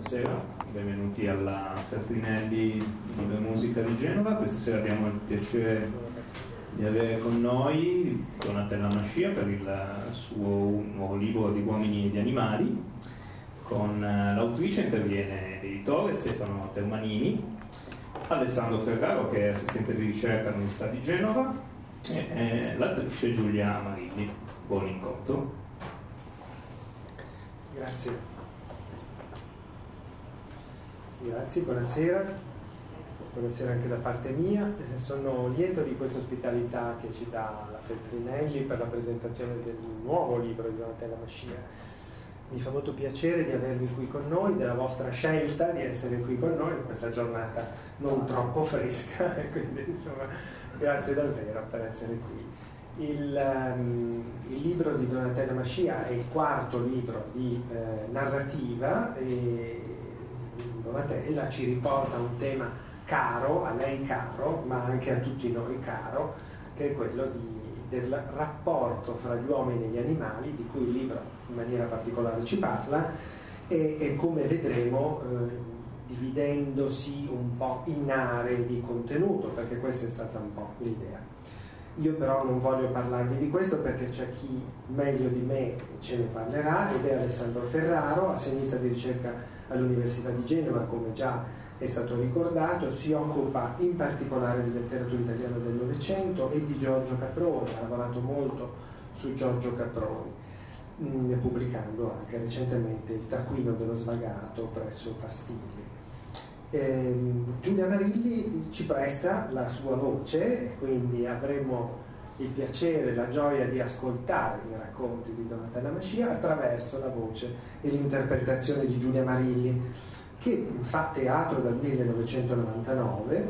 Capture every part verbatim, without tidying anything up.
buonasera, benvenuti alla Feltrinelli Libra Musica di Genova. Questa sera abbiamo il piacere di avere con noi Donatella Mascia per il suo nuovo libro di Uomini e di Animali. Con l'autrice interviene l'editore Stefano Termanini, Alessandro Ferraro che è assistente di ricerca all'Università di Genova e l'attrice Giulia Marilli. Buon incontro. Grazie. Grazie, buonasera. Buonasera anche da parte mia. Sono lieto di questa ospitalità che ci dà la Feltrinelli per la presentazione del nuovo libro di Donatella Mascia. Mi fa molto piacere di avervi qui con noi, della vostra scelta di essere qui con noi in questa giornata non troppo fresca, e quindi insomma grazie davvero per essere qui. Il, um, il libro di Donatella Mascia è il quarto libro di eh, narrativa e Donatella ci riporta a un tema caro, a lei caro, ma anche a tutti noi caro, che è quello di, del rapporto fra gli uomini e gli animali, di cui il libro in maniera particolare ci parla, e, e come vedremo eh, dividendosi un po' in aree di contenuto, perché questa è stata un po' l'idea. Io però non voglio parlarvi di questo perché c'è chi meglio di me ce ne parlerà, ed è Alessandro Ferraro, assenista di ricerca all'Università di Genova, come già è stato ricordato. Si occupa in particolare di letteratura italiana del Novecento e di Giorgio Caproni, ha lavorato molto su Giorgio Caproni, mh, pubblicando anche recentemente Il taccuino dello svagato presso Pastigli. Eh, Giulia Marilli ci presta la sua voce e quindi avremo il piacere e la gioia di ascoltare i racconti di Donatella Mascia attraverso la voce e l'interpretazione di Giulia Marilli, che fa teatro dal millenovecentonovantanove.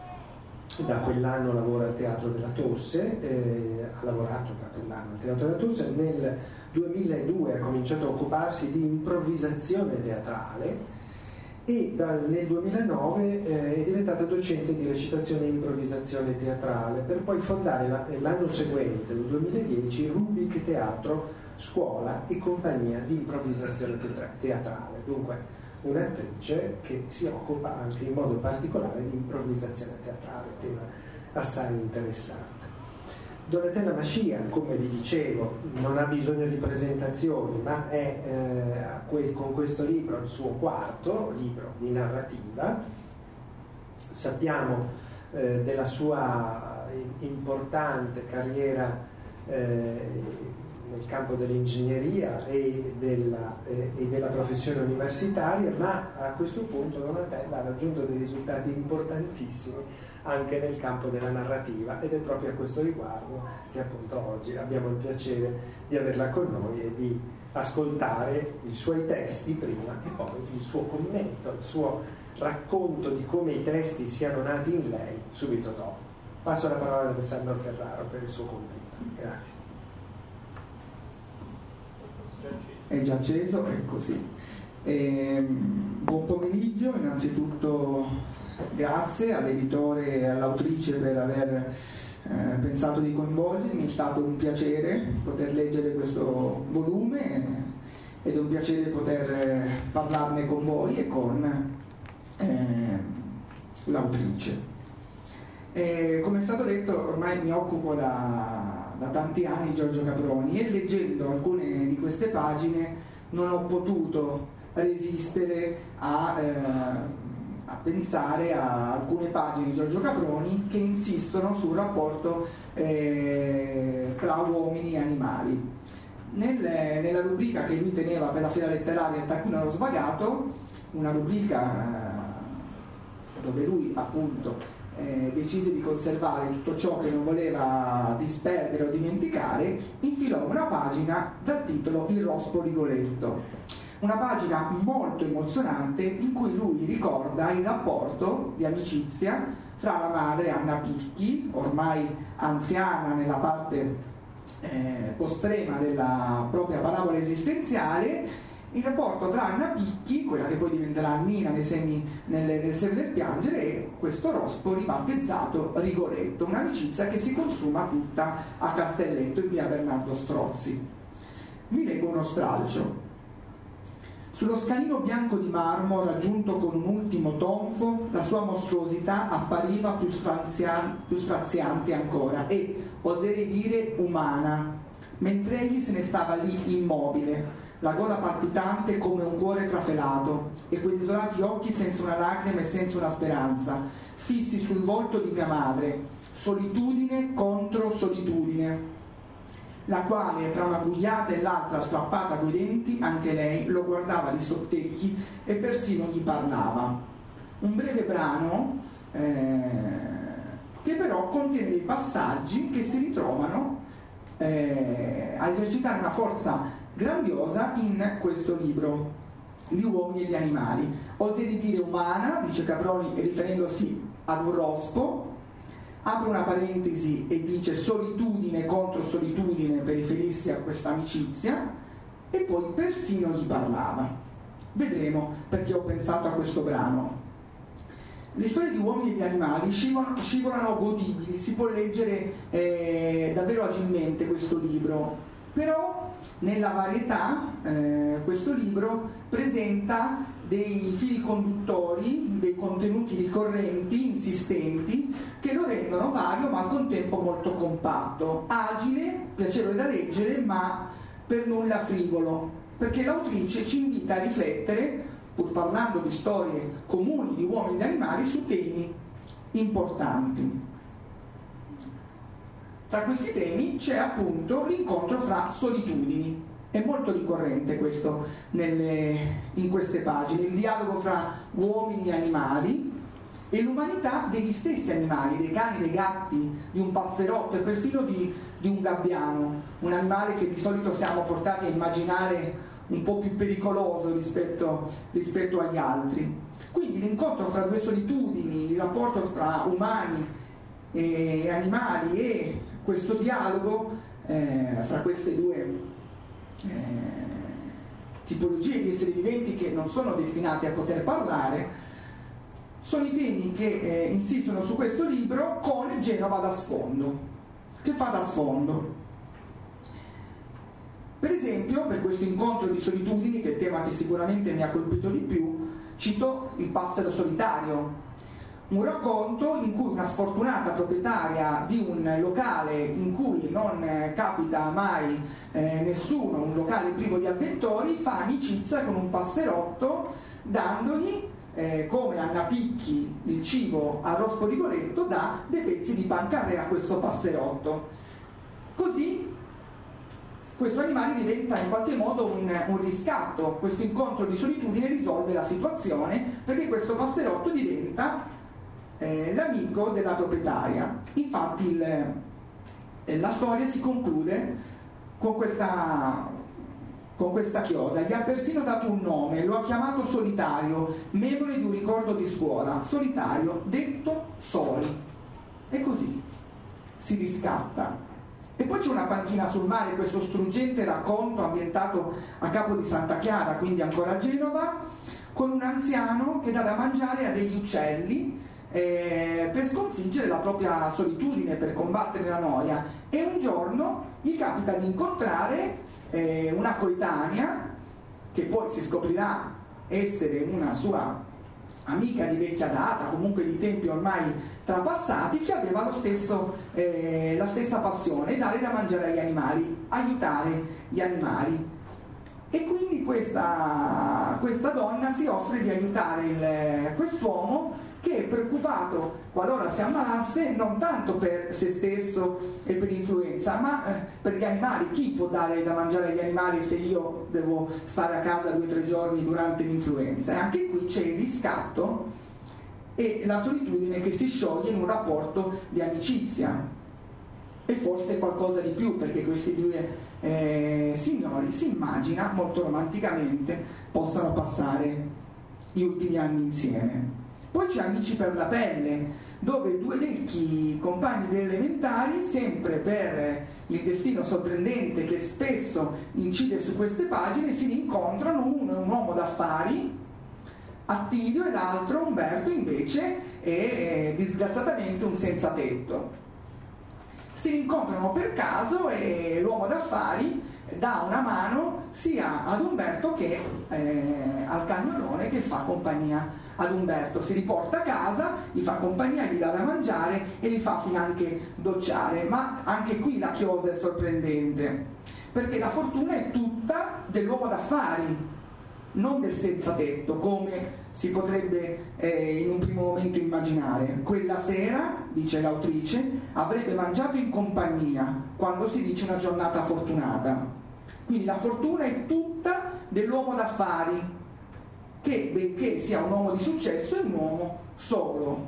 Da quell'anno lavora al Teatro della Tosse, eh, ha lavorato da quell'anno al Teatro della Tosse. Nel duemiladue ha cominciato a occuparsi di improvvisazione teatrale e dal, nel duemilanove eh, è diventata docente di recitazione e improvvisazione teatrale, per poi fondare la, l'anno seguente, nel duemiladieci, Rubik Teatro, Scuola e Compagnia di Improvvisazione Teatrale. Dunque un'attrice che si occupa anche in modo particolare di improvvisazione teatrale, tema assai interessante. Donatella Mascia, come vi dicevo, non ha bisogno di presentazioni, ma è eh, con questo libro il suo quarto libro di narrativa. Sappiamo eh, della sua importante carriera eh, nel campo dell'ingegneria e della, eh, e della professione universitaria, ma a questo punto Donatella ha raggiunto dei risultati importantissimi anche nel campo della narrativa, ed è proprio a questo riguardo che appunto oggi abbiamo il piacere di averla con noi e di ascoltare i suoi testi prima e poi il suo commento, il suo racconto di come i testi siano nati in lei subito dopo. Passo la parola ad Alessandro Ferraro per il suo commento. Grazie. È già acceso, è così. E, buon pomeriggio, innanzitutto grazie all'editore e all'autrice per aver eh, pensato di coinvolgermi. È stato un piacere poter leggere questo volume ed è un piacere poter parlarne con voi e con eh, l'autrice. E, come è stato detto, ormai mi occupo da, da tanti anni di Giorgio Caproni e leggendo alcune di queste pagine non ho potuto resistere a, eh, a pensare a alcune pagine di Giorgio Caproni che insistono sul rapporto eh, tra uomini e animali. Nel, nella rubrica che lui teneva per la fiera letteraria Il taccuino dello svagato, una rubrica eh, dove lui appunto Eh, decise di conservare tutto ciò che non voleva disperdere o dimenticare, infilò una pagina dal titolo Il rospo Rigoletto, una pagina molto emozionante in cui lui ricorda il rapporto di amicizia fra la madre Anna Picchi, ormai anziana nella parte eh, postrema della propria parabola esistenziale, il rapporto tra Anna Picchi, quella che poi diventerà Annina nei semi, nelle, nel seme del piangere, e questo rospo ribattezzato Rigoletto, un'amicizia che si consuma tutta a Castelletto in via Bernardo Strozzi. Vi leggo uno stralcio. Sullo scalino bianco di marmo, raggiunto con un ultimo tonfo, la sua mostruosità appariva più, strazia- più straziante ancora e, oserei dire, umana, mentre egli se ne stava lì immobile, la gola palpitante come un cuore trafelato e quei desolati occhi senza una lacrima e senza una speranza, fissi sul volto di mia madre, solitudine contro solitudine, la quale tra una bugliata e l'altra strappata coi denti, anche lei lo guardava di sottecchi e persino gli parlava. Un breve brano eh, che però contiene dei passaggi che si ritrovano eh, a esercitare una forza grandiosa in questo libro di Uomini e di Animali. Oserei dire umana, dice Caproni riferendosi ad un rospo, apre una parentesi e dice solitudine contro solitudine per riferirsi a questa amicizia, e poi persino gli parlava. Vedremo perché ho pensato a questo brano. Le storie di Uomini e di Animali scivolano, scivolano godibili, si può leggere eh, davvero agilmente questo libro, però nella varietà eh, questo libro presenta dei fili conduttori, dei contenuti ricorrenti, insistenti, che lo rendono vario ma al contempo molto compatto, agile, piacevole da leggere, ma per nulla frivolo, perché l'autrice ci invita a riflettere, pur parlando di storie comuni di uomini e di animali, su temi importanti. Tra questi temi c'è appunto l'incontro fra solitudini. È molto ricorrente questo nelle, in queste pagine, il dialogo fra uomini e animali e l'umanità degli stessi animali, dei cani, dei gatti, di un passerotto e perfino di, di un gabbiano, un animale che di solito siamo portati a immaginare un po' più pericoloso rispetto, rispetto agli altri. Quindi l'incontro fra due solitudini, il rapporto fra umani e animali e questo dialogo eh, fra queste due Eh, tipologie di esseri viventi che non sono destinati a poter parlare, sono i temi che eh, insistono su questo libro, con Genova da sfondo. Che fa da sfondo? Per esempio, per questo incontro di solitudini, che è il tema che sicuramente mi ha colpito di più, cito Il passero solitario, un racconto in cui una sfortunata proprietaria di un locale in cui non eh, capita mai eh, nessuno, un locale privo di avventori, fa amicizia con un passerotto dandogli, eh, come Anna Picchi, il cibo a Rospo Rigoletto, dà dei pezzi di pancarre a questo passerotto. Così questo animale diventa in qualche modo un, un riscatto. Questo incontro di solitudine risolve la situazione, perché questo passerotto diventa Eh, l'amico della proprietaria. Infatti il, eh, la storia si conclude con questa, con questa chiosa. Gli ha persino dato un nome, lo ha chiamato Solitario, memore di un ricordo di scuola. Solitario, detto Soli. E così si riscatta. E poi c'è una panchina sul mare, questo struggente racconto ambientato a Capo di Santa Chiara, quindi ancora a Genova, con un anziano che dà da mangiare a degli uccelli Eh, per sconfiggere la propria solitudine, per combattere la noia. E un giorno gli capita di incontrare eh, una coetanea, che poi si scoprirà essere una sua amica di vecchia data, comunque di tempi ormai trapassati, che aveva lo stesso, eh, la stessa passione: dare da mangiare agli animali, aiutare gli animali. E quindi questa, questa donna si offre di aiutare il, quest'uomo, che è preoccupato qualora si ammalasse, non tanto per se stesso e per l'influenza, ma eh, per gli animali. Chi può dare da mangiare agli animali se io devo stare a casa due o tre giorni durante l'influenza? E anche qui c'è il riscatto e la solitudine che si scioglie in un rapporto di amicizia, e forse qualcosa di più, perché questi due eh, signori, si immagina molto romanticamente, possano passare gli ultimi anni insieme. Poi c'è Amici per la pelle, dove due vecchi compagni delle elementari, sempre per il destino sorprendente che spesso incide su queste pagine, si rincontrano. Uno è un uomo d'affari, Attilio, e l'altro, Umberto, invece è disgraziatamente un senza tetto. Si rincontrano per caso e l'uomo d'affari dà una mano sia ad Umberto che eh, al cagnolone che fa compagnia ad Umberto. Si riporta a casa, gli fa compagnia, gli dà da mangiare e gli fa finanche docciare. Ma anche qui la chiosa è sorprendente, perché la fortuna è tutta dell'uomo d'affari, non del senza tetto, come si potrebbe eh, in un primo momento immaginare. Quella sera, dice l'autrice, avrebbe mangiato in compagnia, quando si dice una giornata fortunata. Quindi la fortuna è tutta dell'uomo d'affari, che benché sia un uomo di successo è un uomo solo.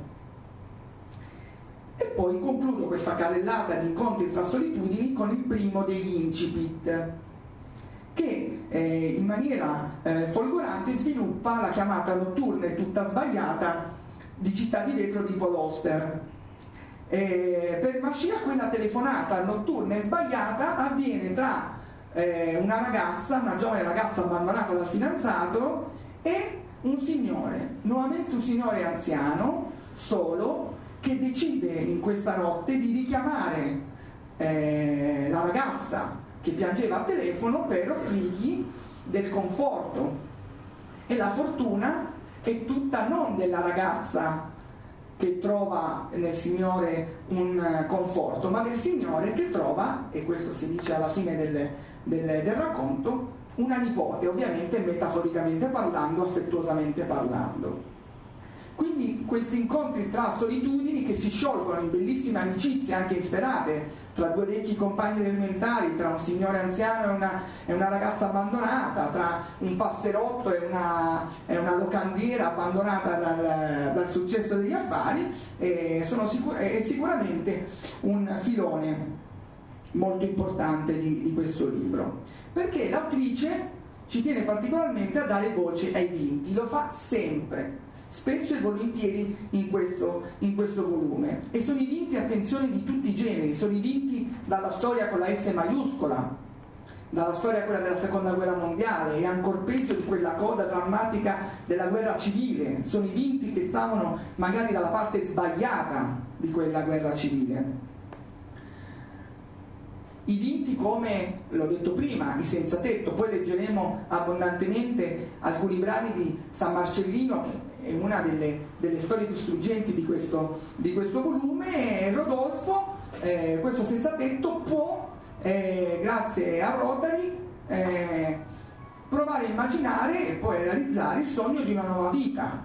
E poi concludo questa carrellata di incontri fra solitudini con il primo degli incipit, che eh, in maniera eh, folgorante sviluppa la chiamata notturna e tutta sbagliata di Città di vetro di Paul Auster. Eh, per Mascia quella telefonata notturna e sbagliata avviene tra eh, una ragazza, una giovane ragazza abbandonata dal fidanzato, e un signore, nuovamente un signore anziano, solo, che decide in questa notte di richiamare eh, la ragazza che piangeva a telefono per offrirgli del conforto. E la fortuna è tutta non della ragazza che trova nel Signore un conforto, ma del Signore che trova, e questo si dice alla fine del, del, del racconto, una nipote, ovviamente metaforicamente parlando, affettuosamente parlando. Quindi questi incontri tra solitudini che si sciolgono in bellissime amicizie anche insperate, tra due vecchi compagni elementari, tra un signore anziano e una, e una ragazza abbandonata, tra un passerotto e una, e una locandiera abbandonata dal, dal successo degli affari, eh, sono sicur- è sicuramente un filone molto importante di, di questo libro, perché l'autrice ci tiene particolarmente a dare voce ai vinti, lo fa sempre, spesso e volentieri in questo, in questo volume, e sono i vinti, attenzione, di tutti i generi, sono i vinti dalla storia con la S maiuscola, dalla storia quella della seconda guerra mondiale, e ancor peggio di quella coda drammatica della guerra civile, sono i vinti che stavano magari dalla parte sbagliata di quella guerra civile. I vinti come, l'ho detto prima, i senza tetto, poi leggeremo abbondantemente alcuni brani di San Marcellino, che è una delle, delle storie più struggenti di questo, di questo volume, e Rodolfo, eh, questo senza tetto, può, eh, grazie a Rodari, eh, provare a immaginare e poi realizzare il sogno di una nuova vita.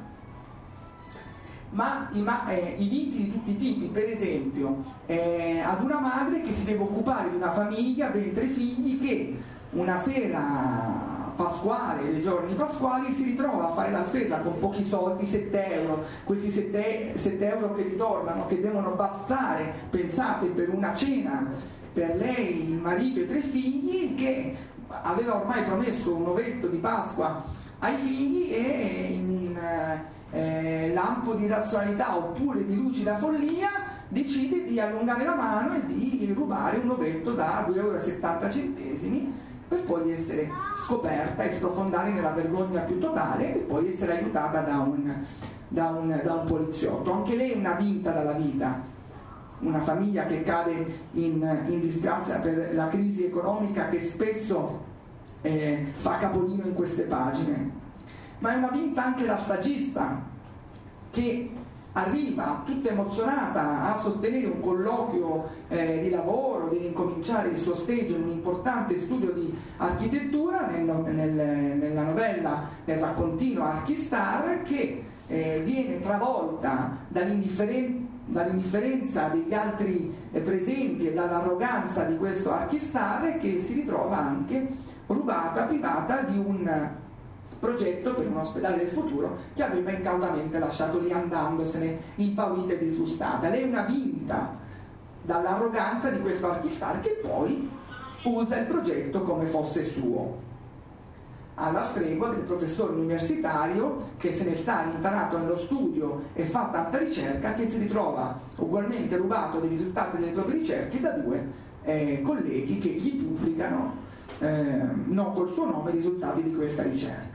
Ma i, ma, eh, i vinti di tutti i tipi, per esempio eh, ad una madre che si deve occupare di una famiglia, ben tre figli, che una sera pasquale, dei giorni pasquali, si ritrova a fare la spesa con pochi soldi, sette euro, questi sette euro che ritornano, che devono bastare, pensate, per una cena per lei, il marito e i tre figli, che aveva ormai promesso un ovetto di Pasqua ai figli, e in eh, lampo di razionalità oppure di lucida follia decide di allungare la mano e di rubare un ovetto da due euro e settanta centesimi, per poi essere scoperta e sprofondare nella vergogna più totale, e poi essere aiutata da un, da un, da un poliziotto. Anche lei è una vinta dalla vita, una famiglia che cade in, in disgrazia per la crisi economica che spesso eh, fa capolino in queste pagine. Ma è una vinta anche la stagista, che arriva tutta emozionata a sostenere un colloquio eh, di lavoro, di ricominciare il suo stage in un importante studio di architettura, nel, nel, nella novella, nel raccontino Archistar, che eh, viene travolta dall'indifferenza dall'indifferenza degli altri eh, presenti e dall'arroganza di questo Archistar, che si ritrova anche rubata, privata di un progetto per un ospedale del futuro che aveva incautamente lasciato lì, andandosene impaurita e disgustata. Lei è una vinta dall'arroganza di questo Archistar, che poi usa il progetto come fosse suo, alla stregua del professore universitario che se ne sta rintanato nello studio e fa tanta ricerca, che si ritrova ugualmente rubato dei risultati delle proprie ricerche da due eh, colleghi che gli pubblicano eh, non col suo nome i risultati di questa ricerca.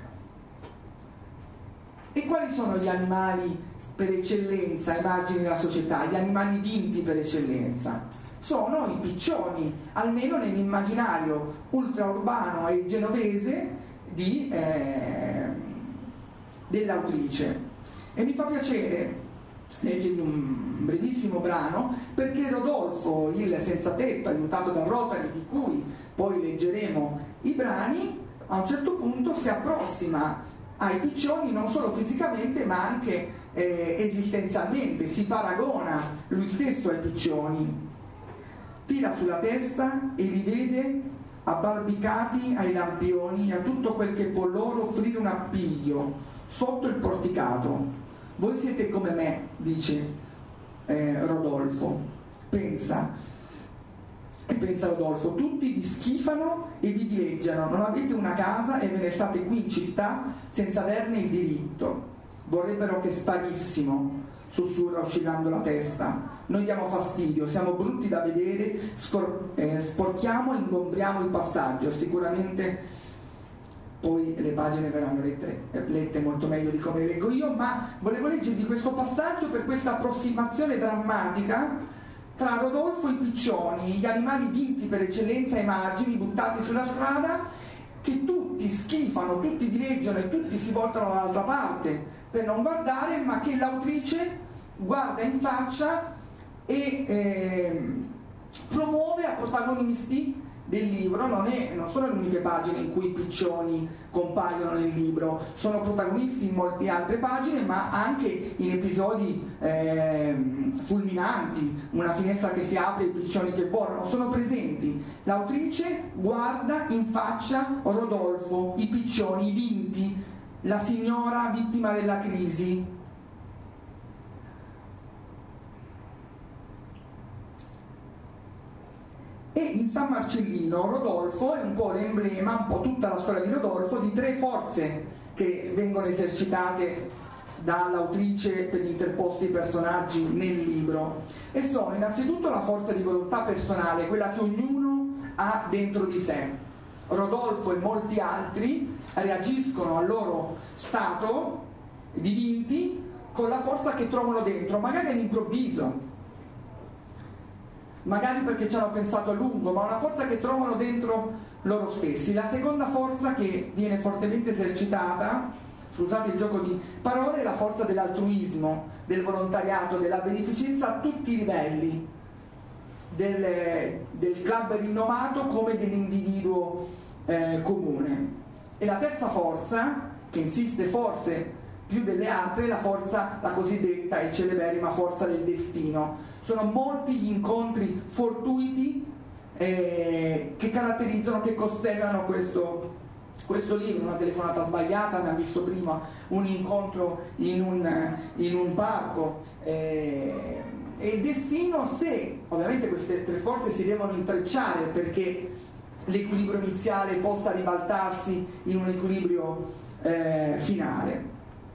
E quali sono gli animali per eccellenza, immagini della società, gli animali vinti per eccellenza? sono i piccioni, almeno nell'immaginario ultraurbano e genovese di, eh, dell'autrice. E mi fa piacere leggervi un brevissimo brano, perché Rodolfo, il senza tetto, aiutato da Rotary, di cui poi leggeremo i brani, a un certo punto si approssima ai piccioni non solo fisicamente ma anche eh, esistenzialmente, si paragona lui stesso ai piccioni, tira sulla testa e li vede abbarbicati ai lampioni, a tutto quel che può loro offrire un appiglio sotto il porticato. Voi siete come me, dice eh, Rodolfo, pensa, e pensa Rodolfo, tutti vi schifano e vi dileggiano, non avete una casa e ve ne state qui in città senza averne il diritto. Vorrebbero che sparissimo, sussurra oscillando la testa. Noi diamo fastidio, siamo brutti da vedere, scor- eh, sporchiamo e ingombriamo il passaggio. Sicuramente poi le pagine verranno lette, lette molto meglio di come le leggo io, ma volevo leggervi questo passaggio per questa approssimazione drammatica tra Rodolfo e i piccioni, gli animali vinti per eccellenza ai margini, buttati sulla strada, che tutti schifano, tutti dileggiano e tutti si voltano dall'altra parte per non guardare, ma che l'autrice guarda in faccia e eh, promuove a protagonisti del libro. Non, è, non sono le uniche pagine in cui i piccioni compaiono nel libro, sono protagonisti in molte altre pagine, ma anche in episodi eh, fulminanti, una finestra che si apre e i piccioni che volano, sono presenti. L'autrice guarda in faccia Rodolfo, i piccioni, i vinti, la signora vittima della crisi. E in San Marcellino Rodolfo è un po' l'emblema, un po' tutta la storia di Rodolfo, di tre forze che vengono esercitate dall'autrice per gli interposti personaggi nel libro, e sono innanzitutto la forza di volontà personale, quella che ognuno ha dentro di sé. Rodolfo e molti altri reagiscono al loro stato di vinti con la forza che trovano dentro, magari all'improvviso, magari perché ci hanno pensato a lungo, ma una forza che trovano dentro loro stessi. La seconda forza che viene fortemente esercitata, scusate il gioco di parole, è la forza dell'altruismo, del volontariato, della beneficenza a tutti i livelli, del, del club rinomato come dell'individuo eh, comune. E la terza forza, che insiste forse più delle altre, è la forza, la cosiddetta e celeberrima forza del destino. Sono molti gli incontri fortuiti eh, che caratterizzano, che costellano questo, questo libro. Una telefonata sbagliata, abbiamo visto prima un incontro in un, in un parco, eh, e il destino, se ovviamente queste tre forze si devono intrecciare perché l'equilibrio iniziale possa ribaltarsi in un equilibrio eh, finale.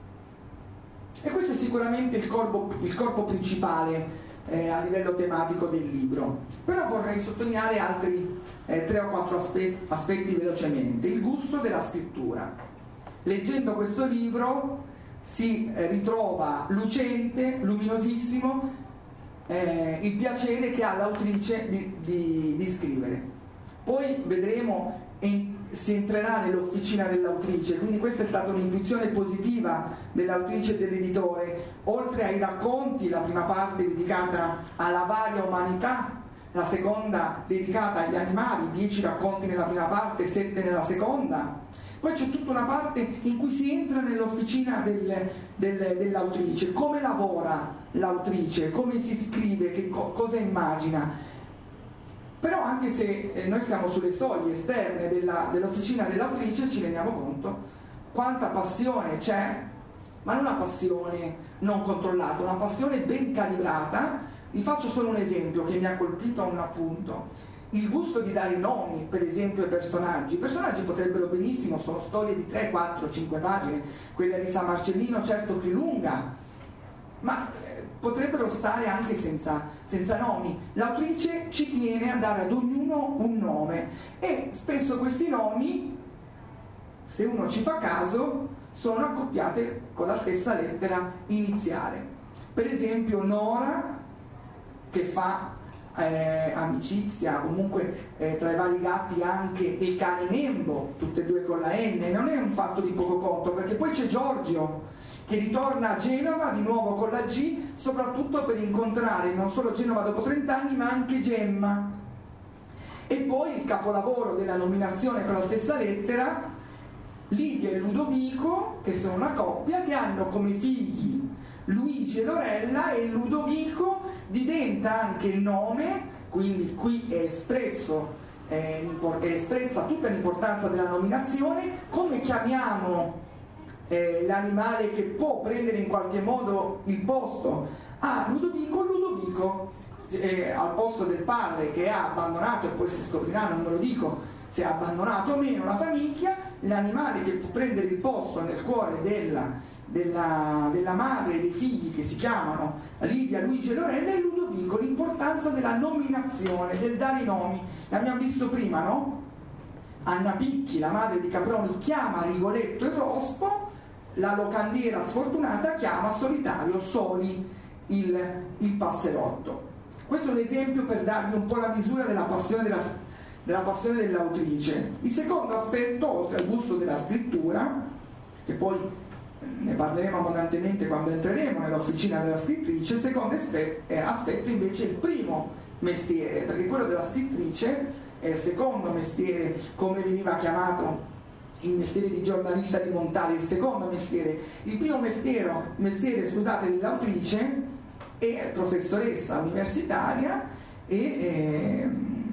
E questo è sicuramente il corpo, il corpo principale Eh, a livello tematico del libro. Però vorrei sottolineare altri eh, tre o quattro aspe- aspetti velocemente. Il gusto della scrittura. Leggendo questo libro si eh, ritrova lucente, luminosissimo eh, il piacere che ha l'autrice di, di, di scrivere. Poi vedremo e si entrerà nell'officina dell'autrice, quindi questa è stata un'intuizione positiva dell'autrice e dell'editore. Oltre ai racconti, la prima parte dedicata alla varia umanità, la seconda dedicata agli animali, dieci racconti nella prima parte, sette nella seconda. Poi c'è tutta una parte in cui si entra nell'officina del, del, dell'autrice, come lavora l'autrice, come si scrive, che co- cosa immagina. Però anche se eh, noi siamo sulle soglie esterne della, dell'officina dell'autrice, ci rendiamo conto quanta passione c'è, ma non una passione non controllata, una passione ben calibrata. Vi faccio solo un esempio che mi ha colpito a un appunto: il gusto di dare nomi, per esempio, ai personaggi. I personaggi potrebbero benissimo, sono storie di tre, quattro, cinque pagine, quella di San Marcellino certo più lunga, ma eh, potrebbero stare anche senza, senza nomi. L'autrice ci tiene a dare ad ognuno un nome, e spesso questi nomi, se uno ci fa caso, sono accoppiate con la stessa lettera iniziale. Per esempio Nora, che fa eh, amicizia, comunque eh, tra i vari gatti anche il cane Nembo, tutte e due con la N, non è un fatto di poco conto, perché poi c'è Giorgio che ritorna a Genova di nuovo con la G, soprattutto per incontrare non solo Genova dopo trent'anni ma anche Gemma. E poi il capolavoro della nominazione con la stessa lettera, Lidia e Ludovico, che sono una coppia, che hanno come figli Luigi e Lorella, e Ludovico diventa anche il nome, quindi qui è espresso, è, è espressa tutta l'importanza della nominazione. Come chiamiamo eh, l'animale che può prendere in qualche modo il posto a Ludovico? Ludovico, eh, al posto del padre che ha abbandonato, e poi si scoprirà, non ve lo dico, se ha abbandonato o meno la famiglia, l'animale che può prendere il posto nel cuore della Della, della madre e dei figli, che si chiamano Lidia, Luigi e Lorella, e Ludovico. L'importanza della nominazione, del dare i nomi, l'abbiamo visto prima, no? Anna Picchi, la madre di Caproni, chiama Rigoletto e Rospo, la locandiera sfortunata chiama solitario Soli, il, il passerotto. Questo è un esempio per darvi un po' la misura della passione della, della passione dell'autrice. Il secondo aspetto, oltre al gusto della scrittura, che poi ne parleremo abbondantemente quando entreremo nell'officina della scrittrice, il secondo aspetto invece è il primo mestiere, perché quello della scrittrice è il secondo mestiere, come veniva chiamato il mestiere di giornalista di Montale, il secondo mestiere. Il primo mestiere, mestiere scusate, dell'autrice è professoressa universitaria e eh,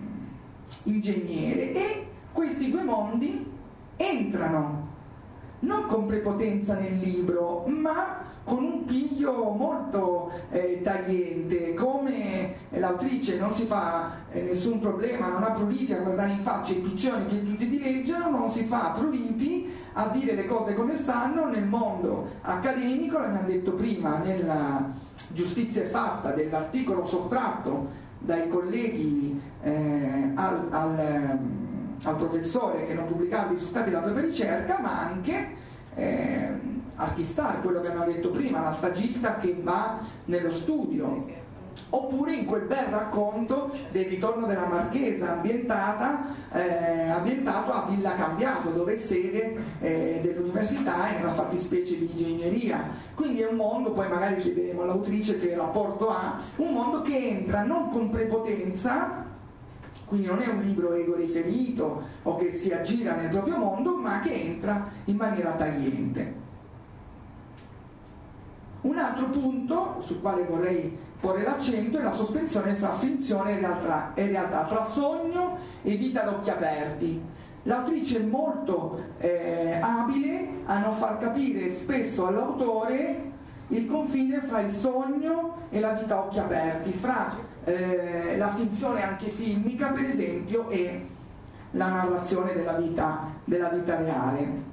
ingegnere, e questi due mondi entrano non con prepotenza nel libro, ma con un piglio molto eh, tagliente. Come l'autrice non si fa eh, nessun problema, non ha pruriti a guardare in faccia i piccioni che tutti dileggiano, non si fa pruriti a dire le cose come stanno nel mondo accademico. L'abbiamo detto prima, nella Giustizia è fatta, dell'articolo sottratto dai colleghi eh, al, al al professore che non pubblicava i risultati della propria ricerca, ma anche eh, Archistar, quello che abbiamo detto prima, la stagista che va nello studio, oppure in quel bel racconto del ritorno della Marchesa ambientata, eh, ambientato a Villa Cambiaso, dove è sede eh, dell'università e nella fattispecie di ingegneria. Quindi è un mondo, poi magari chiederemo all'autrice che rapporto ha, un mondo che entra non con prepotenza, quindi non è un libro ego riferito o che si aggira nel proprio mondo, ma che entra in maniera tagliente. Un altro punto sul quale vorrei porre l'accento è la sospensione tra finzione e realtà, e realtà, tra sogno e vita ad occhi aperti. L'autrice è molto eh, abile a non far capire spesso all'autore il confine fra il sogno e la vita a occhi aperti, fra eh, la finzione anche filmica per esempio e la narrazione della vita, della vita reale.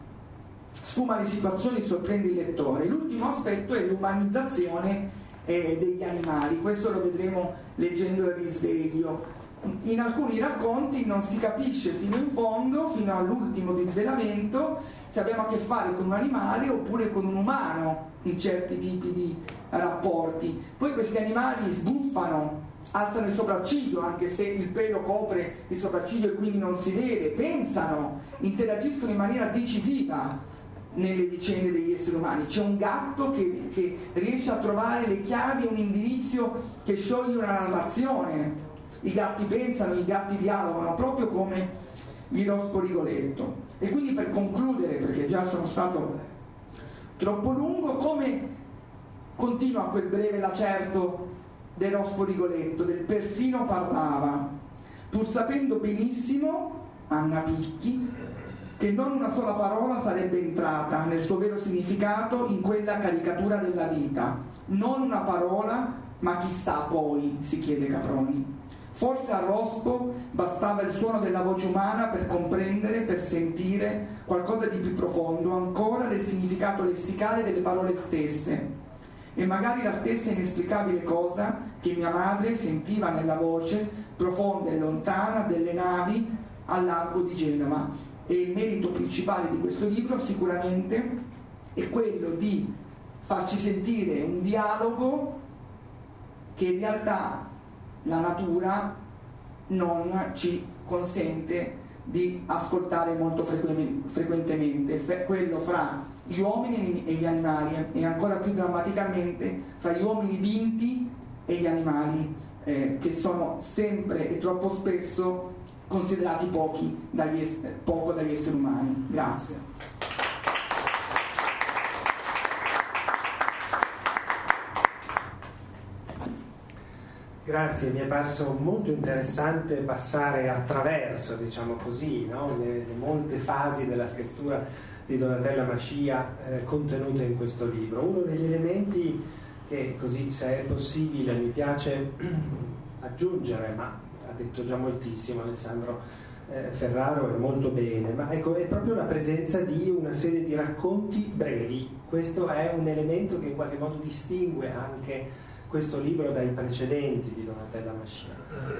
Sfuma le situazioni, sorprende il lettore. L'ultimo aspetto è l'umanizzazione eh, degli animali, questo lo vedremo leggendo il risveglio. In alcuni racconti non si capisce fino in fondo, fino all'ultimo disvelamento, se abbiamo a che fare con un animale oppure con un umano in certi tipi di rapporti. Poi questi animali sbuffano, alzano il sopracciglio anche se il pelo copre il sopracciglio e quindi non si vede, pensano, interagiscono in maniera decisiva nelle vicende degli esseri umani. C'è un gatto che, che riesce a trovare le chiavi, un indirizzo che scioglie una narrazione. I gatti pensano, i gatti dialogano, proprio come il Rospo Rigoletto. E quindi, per concludere, perché già sono stato troppo lungo, come continua quel breve lacerto del Rospo Rigoletto, del persino parlava, pur sapendo benissimo, Anna Picchi, che non una sola parola sarebbe entrata nel suo vero significato in quella caricatura della vita. Non una parola, ma chissà poi, si chiede Caproni. Forse a Rospo bastava il suono della voce umana per comprendere, per sentire qualcosa di più profondo ancora del significato lessicale delle parole stesse, e magari la stessa inesplicabile cosa che mia madre sentiva nella voce profonda e lontana delle navi al largo di Genova. E il merito principale di questo libro sicuramente è quello di farci sentire un dialogo che in realtà la natura non ci consente di ascoltare molto frequ- frequentemente, fe- quello fra gli uomini e gli animali, e ancora più drammaticamente fra gli uomini vinti e gli animali, eh, che sono sempre e troppo spesso considerati pochi dagli es- poco dagli esseri umani. Grazie. Grazie, mi è parso molto interessante passare attraverso, diciamo così, no? le, le molte fasi della scrittura di Donatella Mascia eh, contenute in questo libro. Uno degli elementi che, così se è possibile, mi piace aggiungere, ma ha detto già moltissimo Alessandro eh, Ferraro, e molto bene, ma ecco, è proprio la presenza di una serie di racconti brevi. Questo è un elemento che in qualche modo distingue anche questo libro dai precedenti di Donatella Mascia.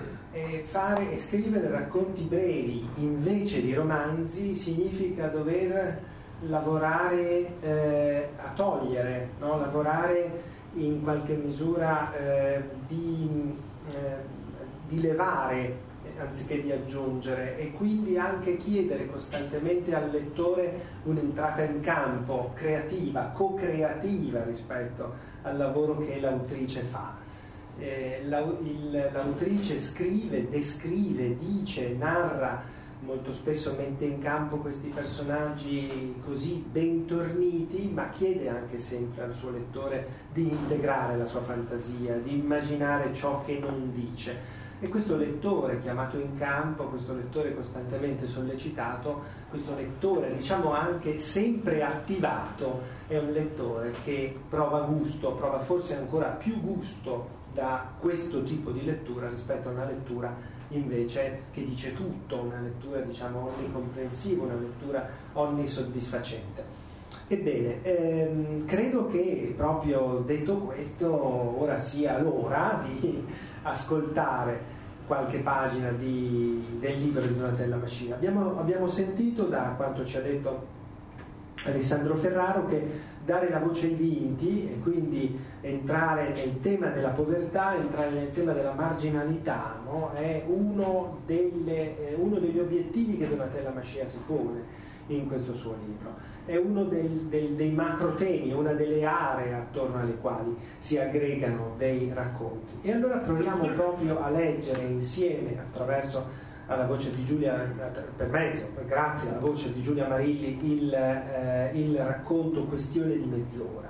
E fare e scrivere racconti brevi invece di romanzi significa dover lavorare eh, a togliere, no? lavorare in qualche misura eh, di, eh, di levare anziché di aggiungere, e quindi anche chiedere costantemente al lettore un'entrata in campo creativa, co-creativa rispetto al lavoro che l'autrice fa. Eh, la, il, l'autrice scrive, descrive, dice, narra, molto spesso mette in campo questi personaggi così ben torniti, ma chiede anche sempre al suo lettore di integrare la sua fantasia, di immaginare ciò che non dice. E questo lettore chiamato in campo, questo lettore costantemente sollecitato, questo lettore diciamo anche sempre attivato, è un lettore che prova gusto, prova forse ancora più gusto da questo tipo di lettura rispetto a una lettura invece che dice tutto, una lettura diciamo onnicomprensiva, una lettura onnisoddisfacente. Ebbene, ehm, credo che proprio detto questo ora sia l'ora di ascoltare qualche pagina di, del libro di Donatella Mascia. Abbiamo, abbiamo sentito da quanto ci ha detto Alessandro Ferraro che dare la voce ai vinti e quindi entrare nel tema della povertà, entrare nel tema della marginalità, no? È uno, delle, è uno degli obiettivi che Donatella Mascia si pone in questo suo libro. È uno del, del, dei macro temi, una delle aree attorno alle quali si aggregano dei racconti. E allora proviamo proprio a leggere insieme, attraverso alla voce di Giulia, per mezzo, grazie alla voce di Giulia Marilli, il, eh, il racconto Questione di mezz'ora.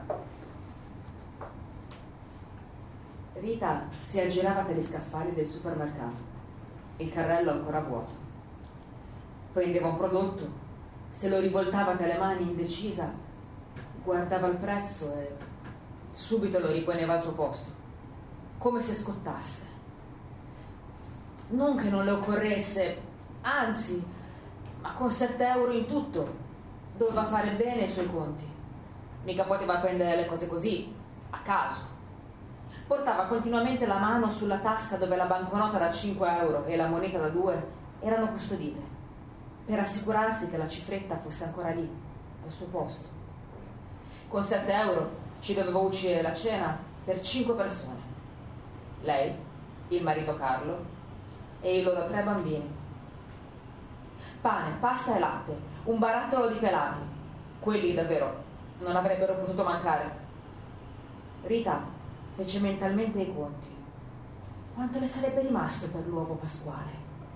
Rita si aggirava per gli scaffali del supermercato, il carrello ancora vuoto. Prendeva un prodotto, se lo rivoltava tra le mani indecisa, guardava il prezzo e subito lo riponeva al suo posto, come se scottasse. Non che non le occorresse, anzi, ma con sette euro in tutto doveva fare bene i suoi conti. Mica poteva prendere le cose così, a caso. Portava continuamente la mano sulla tasca dove la banconota da cinque euro e la moneta da due erano custodite, per assicurarsi che la cifretta fosse ancora lì, al suo posto. Con sette euro ci doveva uscire la cena per cinque persone. Lei, il marito Carlo e i loro tre bambini. Pane, pasta e latte, un barattolo di pelati. Quelli davvero non avrebbero potuto mancare. Rita fece mentalmente i conti. Quanto le sarebbe rimasto per l'uovo pasquale?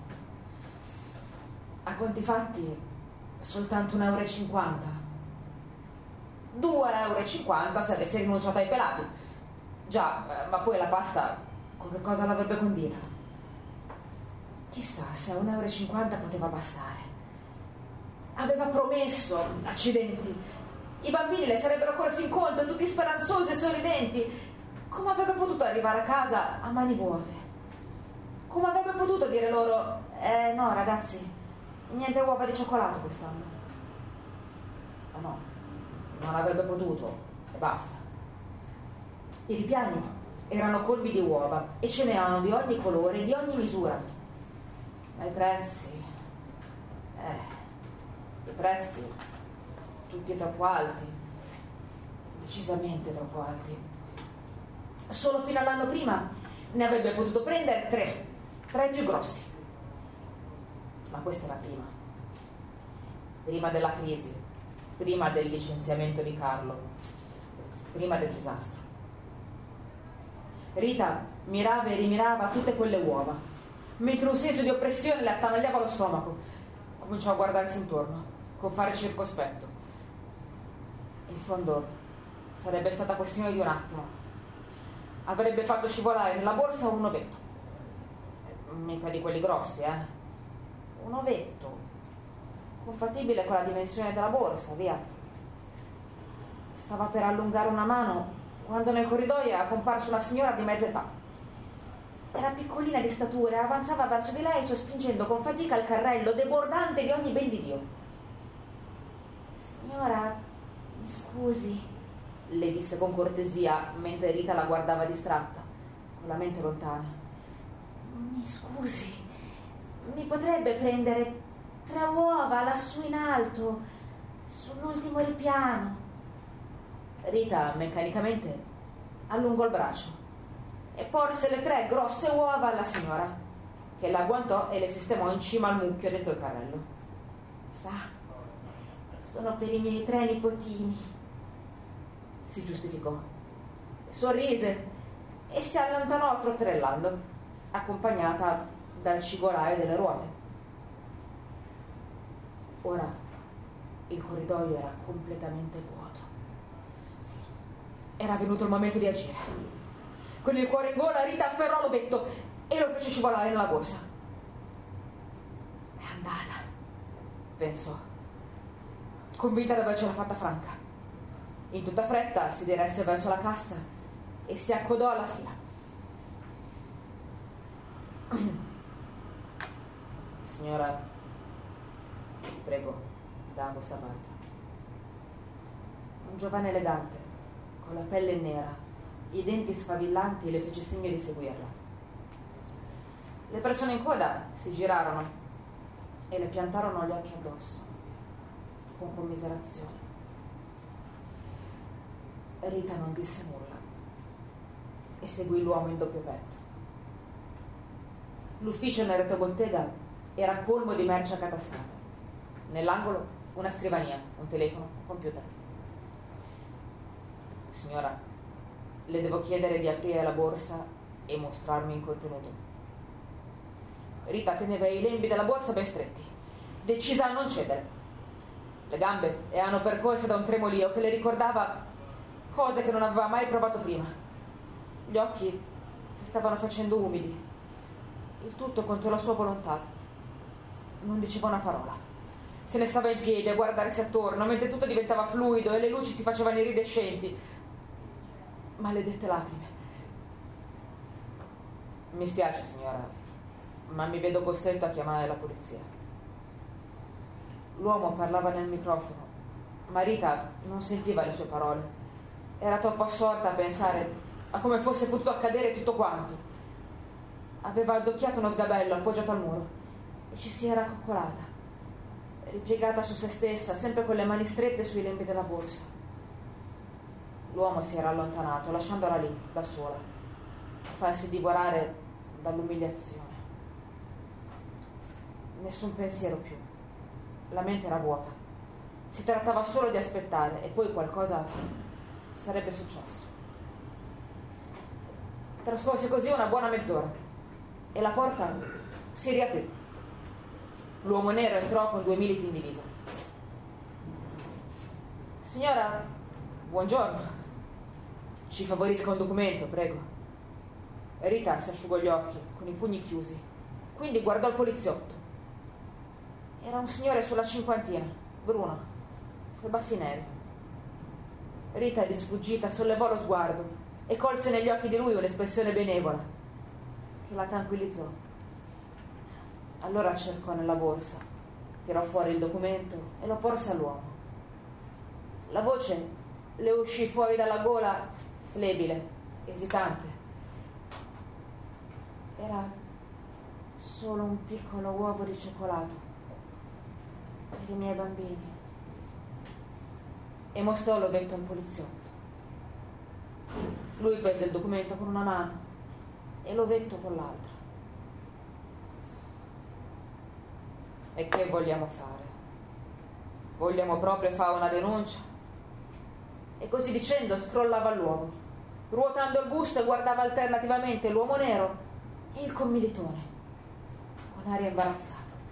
A conti fatti soltanto un euro e cinquanta. Due euro e cinquanta se avesse rinunciato ai pelati. Già, ma poi la pasta con che cosa l'avrebbe condita? Chissà se a un euro e cinquanta poteva bastare. Aveva promesso, accidenti. I bambini le sarebbero corsi incontro, tutti speranzosi e sorridenti. Come avrebbe potuto arrivare a casa a mani vuote? Come avrebbe potuto dire loro: eh no ragazzi, niente uova di cioccolato quest'anno? Ma no, non avrebbe potuto e basta. I ripiani erano colmi di uova e ce n'erano di ogni colore e di ogni misura. Ma i prezzi, eh, i prezzi tutti troppo alti, decisamente troppo alti. Solo fino all'anno prima ne avrebbe potuto prendere tre, tre più grossi. Ma questa è la prima. Prima della crisi, prima del licenziamento di Carlo, prima del disastro. Rita mirava e rimirava tutte quelle uova, mentre un senso di oppressione le attanagliava lo stomaco. Cominciò a guardarsi intorno, con fare circospetto. In fondo sarebbe stata questione di un attimo. Avrebbe fatto scivolare nella borsa un ovetto. Mica di quelli grossi, eh. Un ovetto, compatibile con la dimensione della borsa, via. Stava per allungare una mano quando nel corridoio era comparsa una signora di mezza età. Era piccolina di statura e avanzava verso di lei sospingendo con fatica il carrello debordante di ogni ben di Dio. Signora, mi scusi, le disse con cortesia mentre Rita la guardava distratta, con la mente lontana. Mi scusi, mi potrebbe prendere tre uova lassù in alto, sull'ultimo ripiano? Rita meccanicamente allungò il braccio e porse le tre grosse uova alla signora, che la agguantò e le sistemò in cima al mucchio dentro il carrello. Sa, sono per i miei tre nipotini, si giustificò, sorrise e si allontanò trotterellando, accompagnata dal cigolare delle ruote. Ora il corridoio era completamente vuoto. Era venuto il momento di agire. Con il cuore in gola Rita afferrò l'ovetto e lo fece scivolare nella borsa. È andata, pensò, convinta di avercela fatta franca. In tutta fretta si diresse verso la cassa e si accodò alla fila. Signora, prego, da questa parte. Un giovane elegante, con la pelle nera, i denti sfavillanti, le fece segno di seguirla. Le persone in coda si girarono e le piantarono gli occhi addosso, con commiserazione. Rita non disse nulla e seguì l'uomo in doppio petto. L'ufficio nel retrobottega era colmo di merce accatastata. Nell'angolo una scrivania, un telefono, un computer. Signora, le devo chiedere di aprire la borsa e mostrarmi il contenuto. Rita teneva i lembi della borsa ben stretti, decisa a non cedere. Le gambe erano percorse da un tremolio che le ricordava cose che non aveva mai provato prima. Gli occhi si stavano facendo umidi, il tutto contro la sua volontà. Non diceva una parola. Se ne stava in piedi a guardarsi attorno mentre tutto diventava fluido e le luci si facevano iridescenti. Maledette lacrime. Mi spiace, signora, ma mi vedo costretto a chiamare la polizia. L'uomo parlava nel microfono, ma Rita non sentiva le sue parole. Era troppo assorta a pensare a come fosse potuto accadere tutto quanto. Aveva addocchiato uno sgabello appoggiato al muro e ci si era accoccolata, ripiegata su se stessa, sempre con le mani strette sui lembi della borsa. L'uomo si era allontanato, lasciandola lì, da sola, a farsi divorare dall'umiliazione. Nessun pensiero più. La mente era vuota. Si trattava solo di aspettare e poi qualcosa sarebbe successo. Trascorse così una buona mezz'ora e la porta si riaprì. L'uomo nero entrò con due militi in divisa. Signora, buongiorno. Ci favorisca un documento, prego. Rita si asciugò gli occhi con i pugni chiusi, quindi guardò il poliziotto. Era un signore sulla cinquantina, bruno, coi baffi neri. Rita, di sfuggita, sollevò lo sguardo e colse negli occhi di lui un'espressione benevola che la tranquillizzò. Allora cercò nella borsa, tirò fuori il documento e lo porse all'uomo. La voce le uscì fuori dalla gola flebile, esitante. Era solo un piccolo uovo di cioccolato per i miei bambini. E mostrò l'ovetto al poliziotto. Lui prese il documento con una mano e l'ovetto con l'altra. E che vogliamo fare? Vogliamo proprio fare una denuncia? E così dicendo scrollava l'uovo, ruotando il busto, e guardava alternativamente l'uomo nero e il commilitone con aria imbarazzata.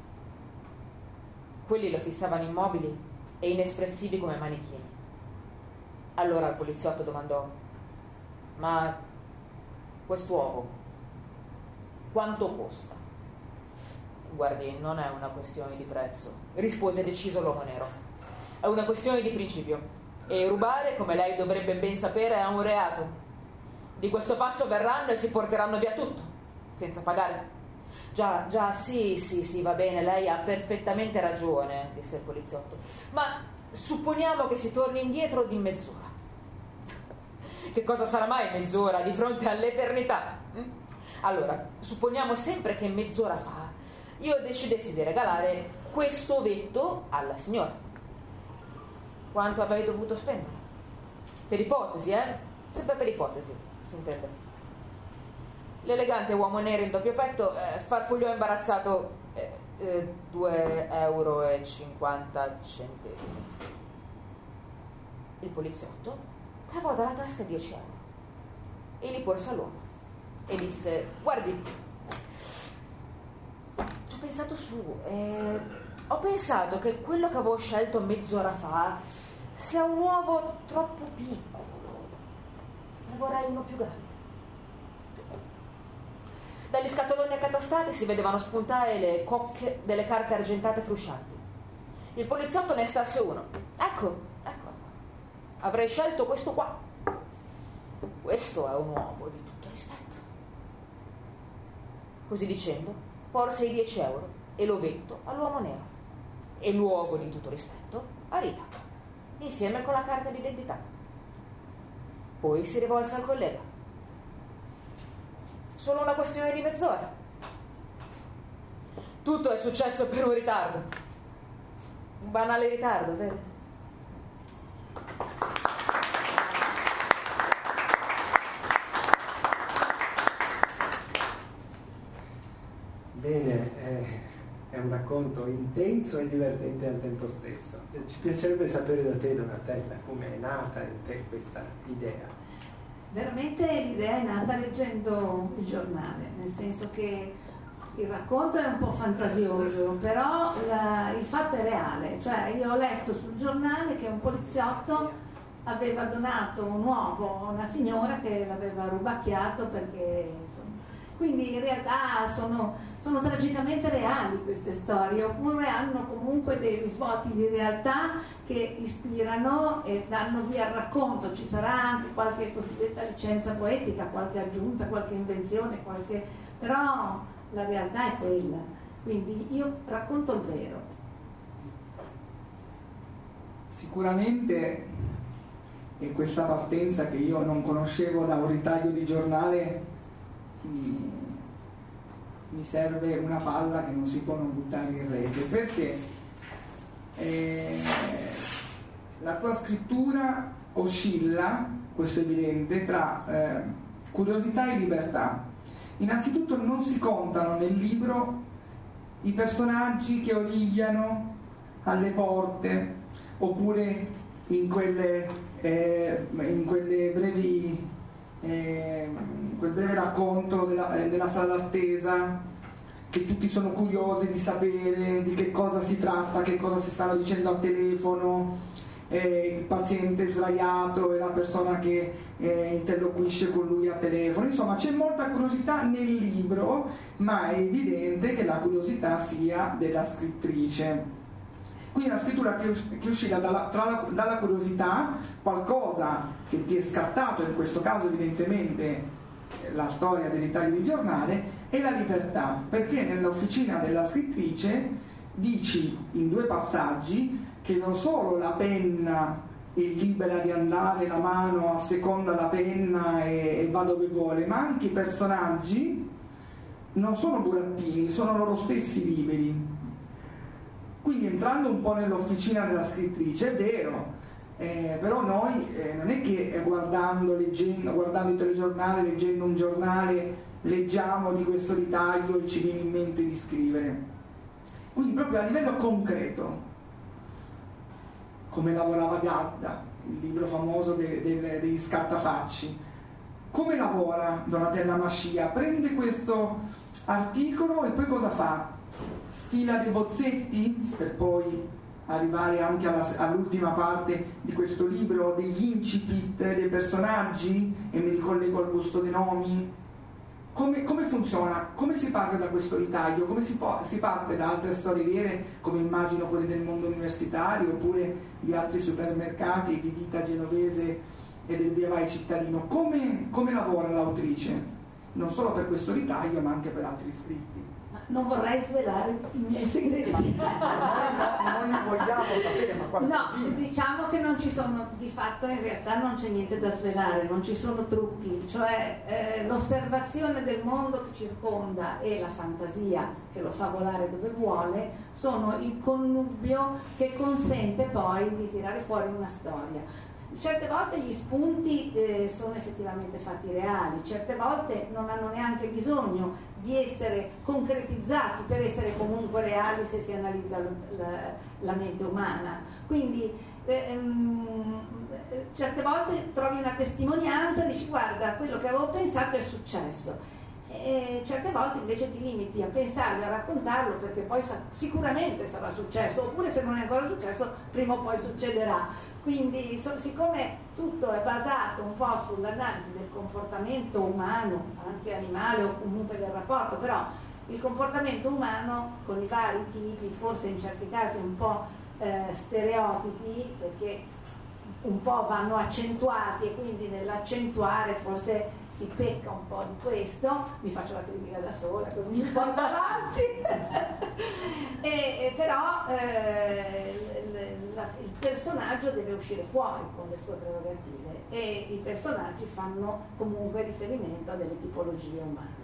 Quelli lo fissavano immobili e inespressivi come manichini. Allora il poliziotto domandò: ma quest'uovo quanto costa? Guardi, non è una questione di prezzo, rispose deciso l'uomo nero. È una questione di principio. E rubare, come lei dovrebbe ben sapere, è un reato. Di questo passo verranno e si porteranno via tutto, senza pagare. Già, già, sì, sì, sì, va bene, lei ha perfettamente ragione, disse il poliziotto. Ma supponiamo che si torni indietro di mezz'ora. Che cosa sarà mai mezz'ora di fronte all'eternità? Allora, supponiamo sempre che mezz'ora fa io decidessi di regalare questo ovetto alla signora. Quanto avrei dovuto spendere? Per ipotesi, eh? Sempre per ipotesi, si intende. L'elegante uomo nero in doppio petto eh, farfugliò imbarazzato eh, eh, due euro e cinquanta centesimi. Il poliziotto cavò dalla tasca dieci euro e li porse all'uomo e disse: guardi, ci ho pensato su, eh, ho pensato che quello che avevo scelto mezz'ora fa sia un uovo troppo piccolo, ne vorrei uno più grande. Dagli scatoloni accatastati si vedevano spuntare le cocche delle carte argentate fruscianti. Il poliziotto ne estrasse uno. Ecco, ecco, avrei scelto questo qua. Questo è un uovo di tutto rispetto. Così dicendo, porse i dieci euro e l'ovetto all'uomo nero e l'uovo di tutto rispetto a Rita, insieme con la carta d'identità. Poi si rivolse al collega. Solo una questione di mezz'ora. Tutto è successo per un ritardo. Un banale ritardo, vedi? Bene, eh, è un racconto intenso e divertente al tempo stesso. Ci piacerebbe sapere da te, Donatella, come è nata in te questa idea. Veramente l'idea è nata leggendo il giornale, nel senso che il racconto è un po' fantasioso, però la, il fatto è reale. Cioè, io ho letto sul giornale che un poliziotto aveva donato un uovo a una signora che l'aveva rubacchiato perché, insomma, quindi in realtà sono, sono tragicamente reali queste storie, oppure hanno comunque dei risvolti di realtà che ispirano e danno via al racconto. Ci sarà anche qualche cosiddetta licenza poetica, qualche aggiunta, qualche invenzione, qualche... però la realtà è quella. Quindi io racconto il vero. Sicuramente in questa partenza, che io non conoscevo da un ritaglio di giornale, mh, mi serve una palla che non si può non buttare in rete, perché eh, la tua scrittura oscilla, questo è evidente, tra eh, curiosità e libertà. Innanzitutto non si contano nel libro i personaggi che origliano alle porte, oppure in quelle, eh, in quelle brevi eh, in quel breve racconto della, eh, della sala d'attesa, che tutti sono curiosi di sapere di che cosa si tratta, che cosa si stanno dicendo al telefono, eh, il paziente sdraiato e la persona che eh, interloquisce con lui a telefono. Insomma, c'è molta curiosità nel libro, ma è evidente che la curiosità sia della scrittrice. Quindi una scrittura che è uscita dalla, tra la, dalla curiosità, qualcosa che ti è scattato, in questo caso evidentemente la storia dei ritagli di giornale, e la libertà, perché nell'officina della scrittrice dici in due passaggi che non solo la penna è libera di andare, la mano asseconda la penna e, e va dove vuole, ma anche i personaggi non sono burattini, sono loro stessi liberi. Quindi, entrando un po' nell'officina della scrittrice, è vero, Eh, però noi eh, non è che eh, guardando, leggendo, guardando il telegiornale, leggendo un giornale, leggiamo di questo ritaglio e ci viene in mente di scrivere. Quindi proprio a livello concreto, come lavorava Gadda, il libro famoso de, de, degli scartafacci, come lavora Donatella Mascia? Prende questo articolo e poi cosa fa? Stila dei bozzetti per poi arrivare anche alla, all'ultima parte di questo libro, degli incipit dei personaggi, e mi ricollego al gusto dei nomi. Come, come funziona? Come si parte da questo ritaglio? Come si, può, si parte da altre storie vere, come immagino quelle del mondo universitario, oppure gli altri supermercati di vita genovese e del via vai cittadino? Come, come lavora l'autrice? Non solo per questo ritaglio, ma anche per altri scritti. Non vorrei svelare i miei segreti. Non li vogliamo sapere, ma no, diciamo che non ci sono, di fatto in realtà non c'è niente da svelare, non ci sono trucchi, cioè eh, l'osservazione del mondo che circonda e la fantasia che lo fa volare dove vuole sono il connubio che consente poi di tirare fuori una storia. Certe volte gli spunti eh, sono effettivamente fatti reali, certe volte non hanno neanche bisogno di essere concretizzati per essere comunque reali se si analizza la, la, la mente umana. Quindi ehm, certe volte trovi una testimonianza e dici guarda, quello che avevo pensato è successo. E certe volte invece ti limiti a pensarlo, a raccontarlo, perché poi sa- sicuramente sarà successo, oppure se non è ancora successo prima o poi succederà. Quindi so, siccome tutto è basato un po' sull'analisi del comportamento umano, anche animale o comunque del rapporto, però il comportamento umano con i vari tipi, forse in certi casi un po' eh, stereotipi, perché un po' vanno accentuati e quindi nell'accentuare forse si pecca un po' di questo, mi faccio la critica da sola così mi porto avanti e, e però eh, l, la, il personaggio deve uscire fuori con le sue prerogative e i personaggi fanno comunque riferimento a delle tipologie umane.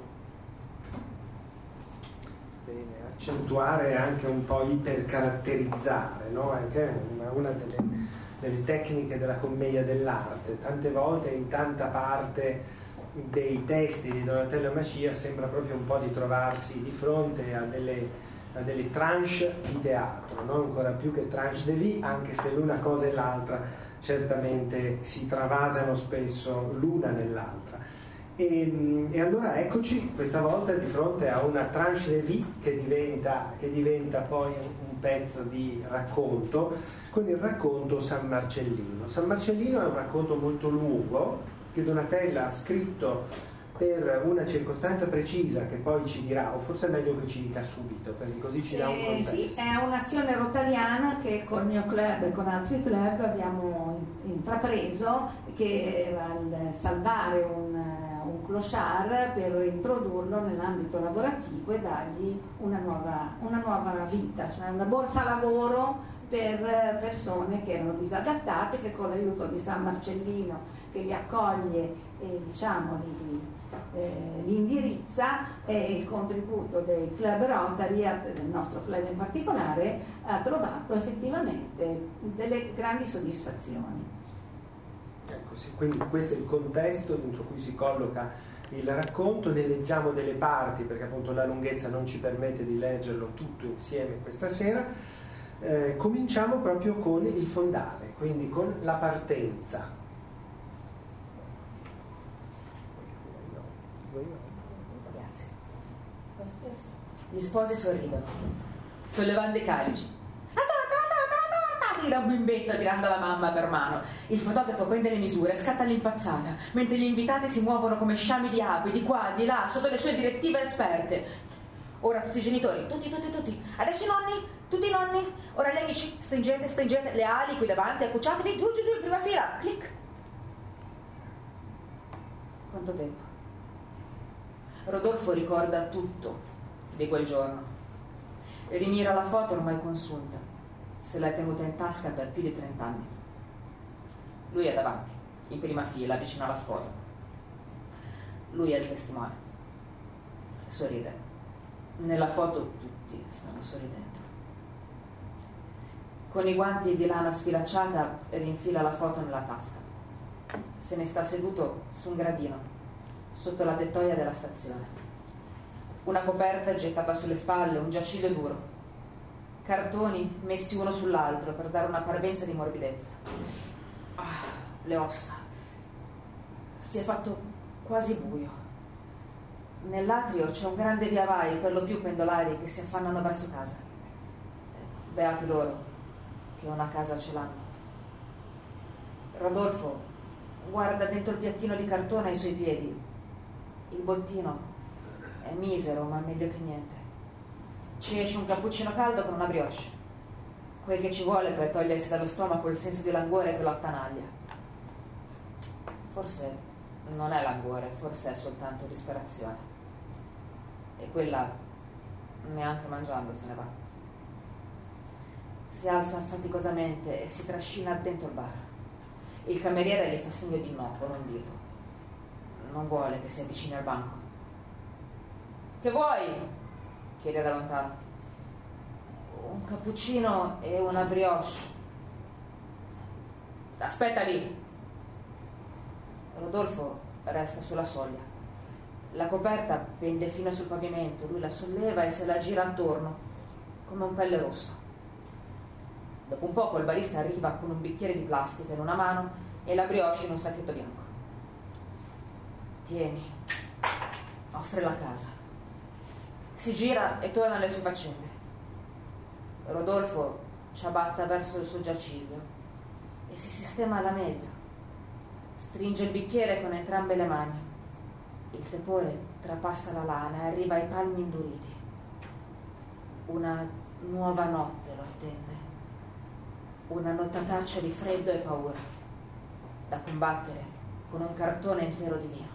Bene, accentuare anche un po' ipercaratterizzare, no? Anche una, una delle, delle tecniche della commedia dell'arte. Tante volte in tanta parte dei testi di Donatella Mascia sembra proprio un po' di trovarsi di fronte a delle, a delle tranche di teatro, no? Ancora più che tranche de vie, anche se l'una cosa e l'altra certamente si travasano spesso l'una nell'altra. E, e allora eccoci questa volta di fronte a una tranche de vie che diventa, che diventa poi un pezzo di racconto, con il racconto San Marcellino. San Marcellino è un racconto molto lungo che Donatella ha scritto per una circostanza precisa che poi ci dirà, o forse è meglio che ci dica subito, perché così ci dà un contesto. Eh, sì, è un'azione rotariana che col mio club e con altri club abbiamo intrapreso, che era il salvare un, un clochard per introdurlo nell'ambito lavorativo e dargli una nuova, una nuova vita, cioè una borsa lavoro per persone che erano disadattate, che con l'aiuto di San Marcellino che li accoglie e diciamo li, eh, li indirizza, e il contributo del club Rotary, del nostro club in particolare, ha trovato effettivamente delle grandi soddisfazioni. Ecco, sì, quindi questo è il contesto dentro cui si colloca il racconto. Ne leggiamo delle parti perché appunto la lunghezza non ci permette di leggerlo tutto insieme questa sera. Eh, cominciamo proprio con il fondale, quindi con la partenza. Grazie. Gli sposi sorridono, sollevando i calici. Da un bimbetto tirando la mamma per mano. Il fotografo prende le misure, scatta all'impazzata, mentre gli invitati si muovono come sciami di api, di qua, di là, sotto le sue direttive esperte. Ora tutti i genitori, tutti, tutti, tutti. Adesso i nonni, tutti i nonni. Ora gli amici, stringete, stringete le ali qui davanti, accucciatevi, giù, giù, giù, in prima fila. Clic. Quanto tempo? Rodolfo ricorda tutto di quel giorno. Rimira la foto ormai consunta. Se l'ha tenuta in tasca per più di trent'anni. Lui è davanti, in prima fila, vicino alla sposa. Lui è il testimone. Sorride. Nella foto tutti stanno sorridendo. Con i guanti di lana sfilacciata rinfila la foto nella tasca. Se ne sta seduto su un gradino, sotto la tettoia della stazione. Una coperta gettata sulle spalle, un giaciglio duro. Cartoni messi uno sull'altro per dare una parvenza di morbidezza. Ah, le ossa. Si è fatto quasi buio. Nell'atrio c'è un grande via vai, per lo più pendolari che si affannano verso casa. Beati loro, che una casa ce l'hanno. Rodolfo guarda dentro il piattino di cartone ai suoi piedi. Il bottino è misero, ma meglio che niente. Ci esce un cappuccino caldo con una brioche. Quel che ci vuole per togliersi dallo stomaco il senso di languore che lo attanaglia. Forse non è languore, forse è soltanto disperazione. E quella neanche mangiando se ne va. Si alza faticosamente e si trascina dentro il bar. Il cameriere gli fa segno di no con un dito. Non vuole che si avvicini al banco. Che vuoi? Chiede da lontano. Un cappuccino e una brioche. Aspetta lì. Rodolfo resta sulla soglia. La coperta pende fino sul pavimento, lui la solleva e se la gira attorno come un pelle rossa. Dopo un poco il barista arriva con un bicchiere di plastica in una mano e la brioche in un sacchetto bianco. Tieni, offre la casa. Si gira e torna alle sue faccende. Rodolfo ciabatta verso il suo giaciglio e si sistema alla meglio. Stringe il bicchiere con entrambe le mani. Il tepore trapassa la lana e arriva ai palmi induriti. Una nuova notte lo attende. Una nottataccia di freddo e paura, da combattere con un cartone intero di vino.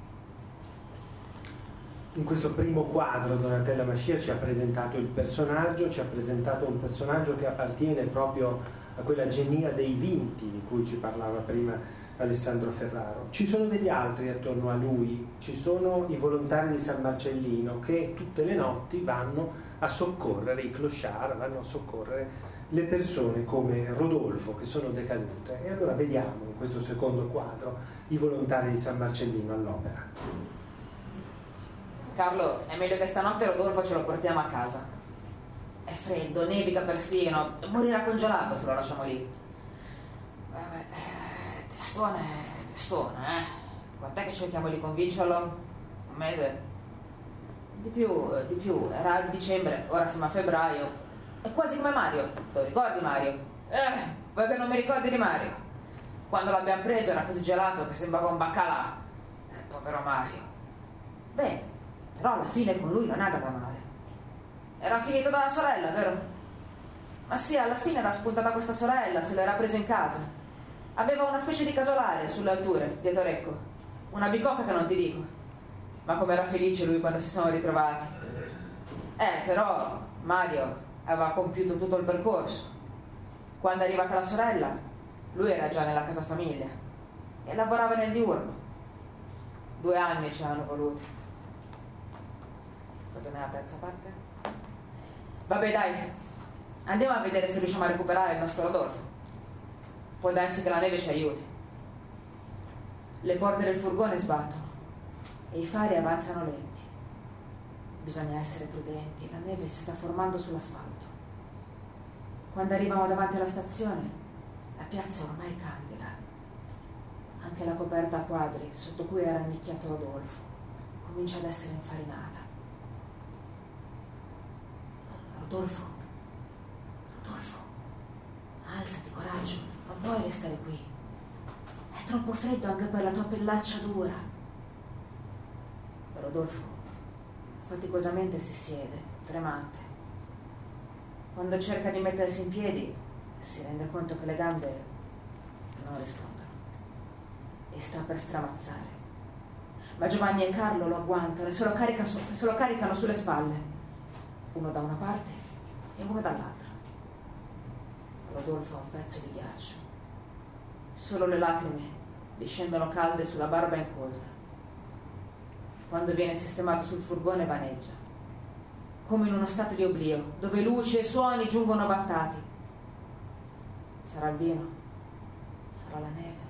In questo primo quadro Donatella Mascia ci ha presentato il personaggio, ci ha presentato un personaggio che appartiene proprio a quella genia dei vinti di cui ci parlava prima Alessandro Ferraro. Ci sono degli altri attorno a lui, ci sono i volontari di San Marcellino che tutte le notti vanno a soccorrere i clochard, vanno a soccorrere le persone come Rodolfo che sono decadute. E allora vediamo in questo secondo quadro i volontari di San Marcellino all'opera. Carlo, è meglio che stanotte Rodolfo ce lo portiamo a casa. È freddo, nevica persino, morirà congelato se lo lasciamo lì. Vabbè, testone, testone, eh. Quant'è che cerchiamo di convincerlo? Un mese? Di più, di più. Era dicembre, ora siamo a febbraio. È quasi come Mario. Te lo ricordi Mario? Eh, vuoi che non mi ricordi di Mario? Quando l'abbiamo preso era così gelato che sembrava un baccalà. Eh, povero Mario. Beh, però alla fine con lui non è andata male. Era finito dalla sorella, vero? Ma sì, alla fine era spuntata questa sorella, se l'era preso in casa. Aveva una specie di casolare sulle alture, dietro Recco. Una bicocca che non ti dico. Ma com'era felice lui quando si sono ritrovati. Eh, però Mario aveva compiuto tutto il percorso. Quando è arrivata la sorella, lui era già nella casa famiglia e lavorava nel diurno. Due anni ce l'hanno voluti. Vado nella terza parte. Vabbè dai, andiamo a vedere se riusciamo a recuperare il nostro Rodolfo. Può darsi che la neve ci aiuti. Le porte del furgone sbattono e i fari avanzano lenti. Bisogna essere prudenti, la neve si sta formando sull'asfalto. Quando arrivano davanti alla stazione, la piazza è ormai candida. Anche la coperta a quadri, sotto cui era annicchiato Rodolfo, comincia ad essere infarinata. Rodolfo, Rodolfo, alzati, coraggio, non puoi restare qui. È troppo freddo anche per la tua pellaccia dura. Rodolfo faticosamente si siede, tremante. Quando cerca di mettersi in piedi, si rende conto che le gambe non rispondono e sta per stramazzare. Ma Giovanni e Carlo lo agguantano e se lo, carica su, se lo caricano sulle spalle, uno da una parte e uno dall'altra. Rodolfo ha un pezzo di ghiaccio. Solo le lacrime gli scendono calde sulla barba incolta. Quando viene sistemato sul furgone vaneggia, come in uno stato di oblio, dove luci e suoni giungono vattati. Sarà il vino, sarà la neve.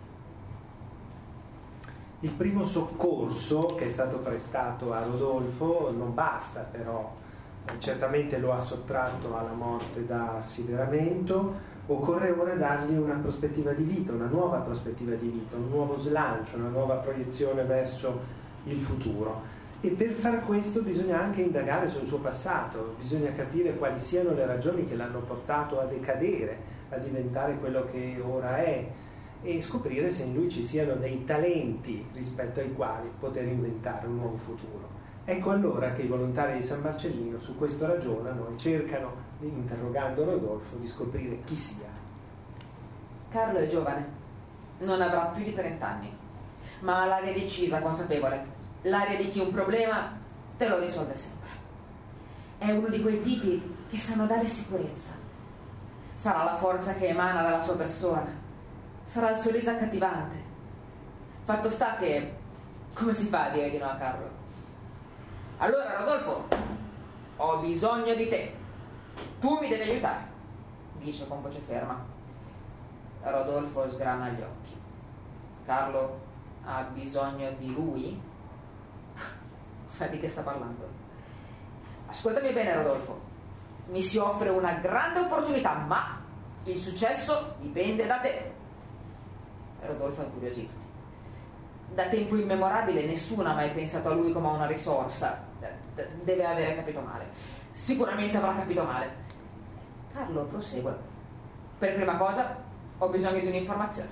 Il primo soccorso che è stato prestato a Rodolfo non basta, però certamente lo ha sottratto alla morte da assideramento. Occorre ora dargli una prospettiva di vita, una nuova prospettiva di vita, un nuovo slancio, una nuova proiezione verso il futuro. E per far questo bisogna anche indagare sul suo passato, bisogna capire quali siano le ragioni che l'hanno portato a decadere, a diventare quello che ora è, e scoprire se in lui ci siano dei talenti rispetto ai quali poter inventare un nuovo futuro. Ecco allora che i volontari di San Marcellino su questo ragionano e cercano, interrogando Rodolfo, di scoprire chi sia. Carlo è giovane, non avrà più di trent'anni, ma ha l'aria decisa, consapevole, l'aria di chi un problema te lo risolve sempre. È uno di quei tipi che sanno dare sicurezza. Sarà la forza che emana dalla sua persona, sarà il sorriso accattivante. Fatto sta che, come si fa a dire di no a Carlo? Allora, Rodolfo, ho bisogno di te. Tu mi devi aiutare, dice con voce ferma. Rodolfo sgrana gli occhi. Carlo ha bisogno di lui? Sa di che sta parlando? Ascoltami bene, Rodolfo. Mi si offre una grande opportunità, ma il successo dipende da te. Rodolfo è incuriosito. Da tempo immemorabile nessuno ha mai pensato a lui come a una risorsa. Deve avere capito male. Sicuramente avrà capito male. Carlo prosegue. Per prima cosa ho bisogno di un'informazione.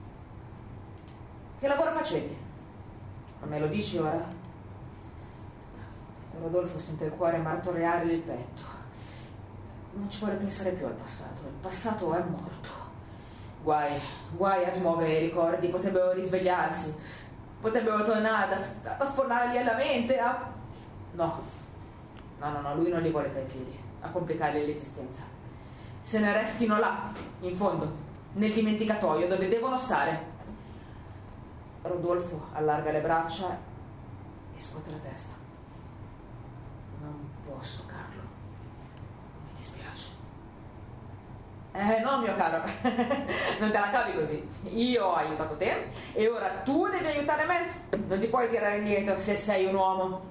Che lavoro facevi? Ma me lo dici ora? Rodolfo sente il cuore martoriare il petto. Non ci vuole pensare più al passato. Il passato è morto. Guai, guai a smuovere i ricordi. Potrebbero risvegliarsi. Potrebbero tornare ad affonarli alla mente. A... No, no, no, no, lui non li vuole tra i piedi, a complicargli l'esistenza. Se ne restino là, in fondo, nel dimenticatoio, dove devono stare. Rodolfo allarga le braccia e scuote la testa. Non posso, Carlo. Mi dispiace. Eh, no, mio caro, non te la cavi così. Io ho aiutato te e ora tu devi aiutare me. Non ti puoi tirare indietro se sei un uomo.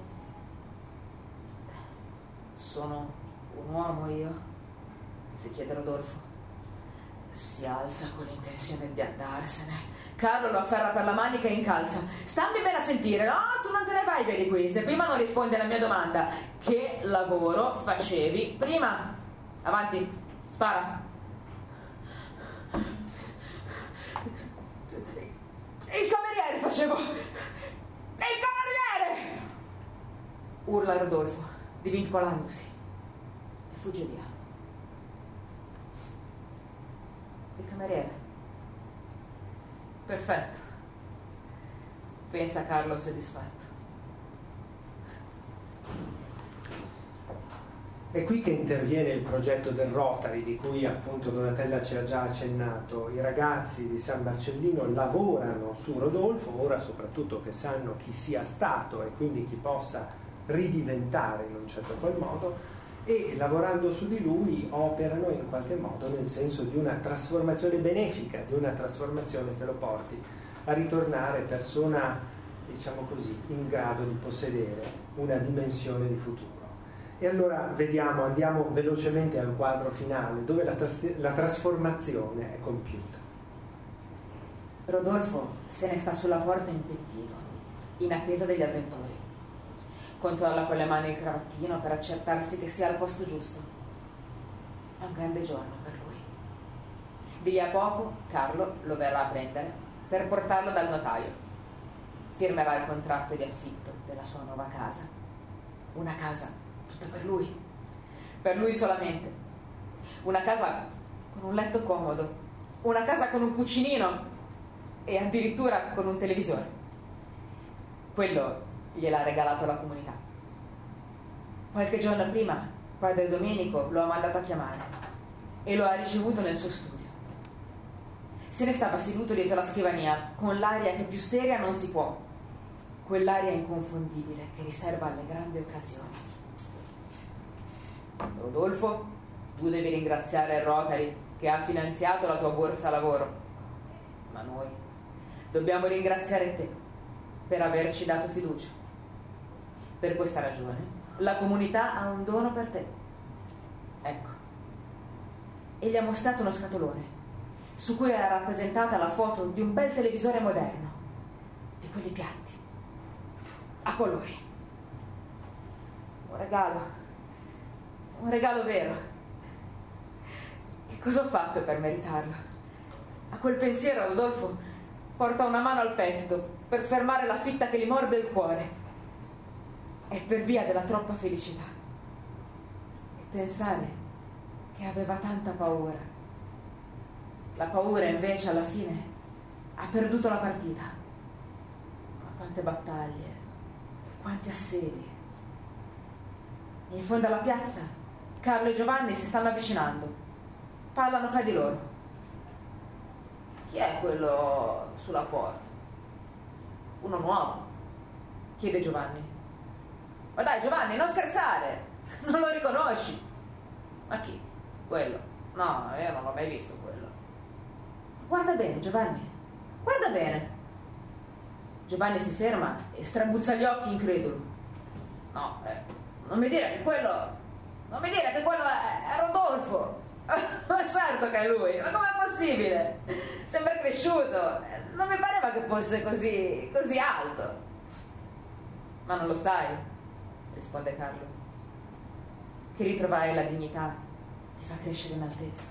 Sono un uomo io? Si chiede Rodolfo. Si alza con l'intenzione di andarsene. Carlo lo afferra per la manica e incalza. Stammi bene a sentire. No, tu non te ne vai via di qui. Se prima non rispondi alla mia domanda. Che lavoro facevi prima? Avanti, spara. Il cameriere facevo. Il cameriere! Urla Rodolfo, divincolandosi, e fugge via. Il cameriere. Perfetto, pensa Carlo soddisfatto. È qui che interviene il progetto del Rotary, di cui appunto Donatella ci ha già accennato. I ragazzi di San Marcellino lavorano su Rodolfo, ora soprattutto che sanno chi sia stato e quindi chi possa ridiventare in un certo qual modo, e lavorando su di lui operano in qualche modo nel senso di una trasformazione benefica, di una trasformazione che lo porti a ritornare persona, diciamo così, in grado di possedere una dimensione di futuro. E allora vediamo, andiamo velocemente al quadro finale, dove la, tras- la trasformazione è compiuta. Rodolfo se ne sta sulla porta impettito, in attesa degli avventori. Controlla con le mani il cravattino per accertarsi che sia al posto giusto. È un grande giorno per lui. Di lì a poco Carlo lo verrà a prendere per portarlo dal notaio. Firmerà il contratto di affitto della sua nuova casa. Una casa tutta per lui. Per lui solamente. Una casa con un letto comodo. Una casa con un cucinino e addirittura con un televisore. Quello gliel'ha regalato la comunità. Qualche giorno prima padre Domenico lo ha mandato a chiamare e lo ha ricevuto nel suo studio. Se ne stava seduto dietro la scrivania con l'aria che più seria non si può, quell'aria inconfondibile che riserva alle grandi occasioni. Rodolfo, tu devi ringraziare il Rotary che ha finanziato la tua borsa lavoro, ma noi dobbiamo ringraziare te per averci dato fiducia. Per questa ragione la comunità ha un dono per te. Ecco. E gli ha mostrato uno scatolone su cui era rappresentata la foto di un bel televisore moderno, di quelli piatti, a colori. Un regalo, un regalo vero. Che cosa ho fatto per meritarlo? A quel pensiero Rodolfo porta una mano al petto per fermare la fitta che gli morde il cuore. E per via della troppa felicità. E pensare che aveva tanta paura. La paura invece alla fine ha perduto la partita. Ma quante battaglie, quanti assedi. In fondo alla piazza Carlo e Giovanni si stanno avvicinando. Parlano fra di loro. Chi è quello sulla porta? Uno nuovo, chiede Giovanni. Ma dai Giovanni, non scherzare, non lo riconosci? Ma chi? Quello? No, io non l'ho mai visto quello. Guarda bene Giovanni, guarda bene. Giovanni si ferma e strabuzza gli occhi incredulo. No, eh, non mi dire che quello, non mi dire che quello è, è Rodolfo. Ma certo che è lui, ma com'è possibile? Sembra cresciuto, non mi pareva che fosse così, così alto. Ma non lo sai, risponde Carlo, che ritrovare la dignità ti fa crescere in altezza.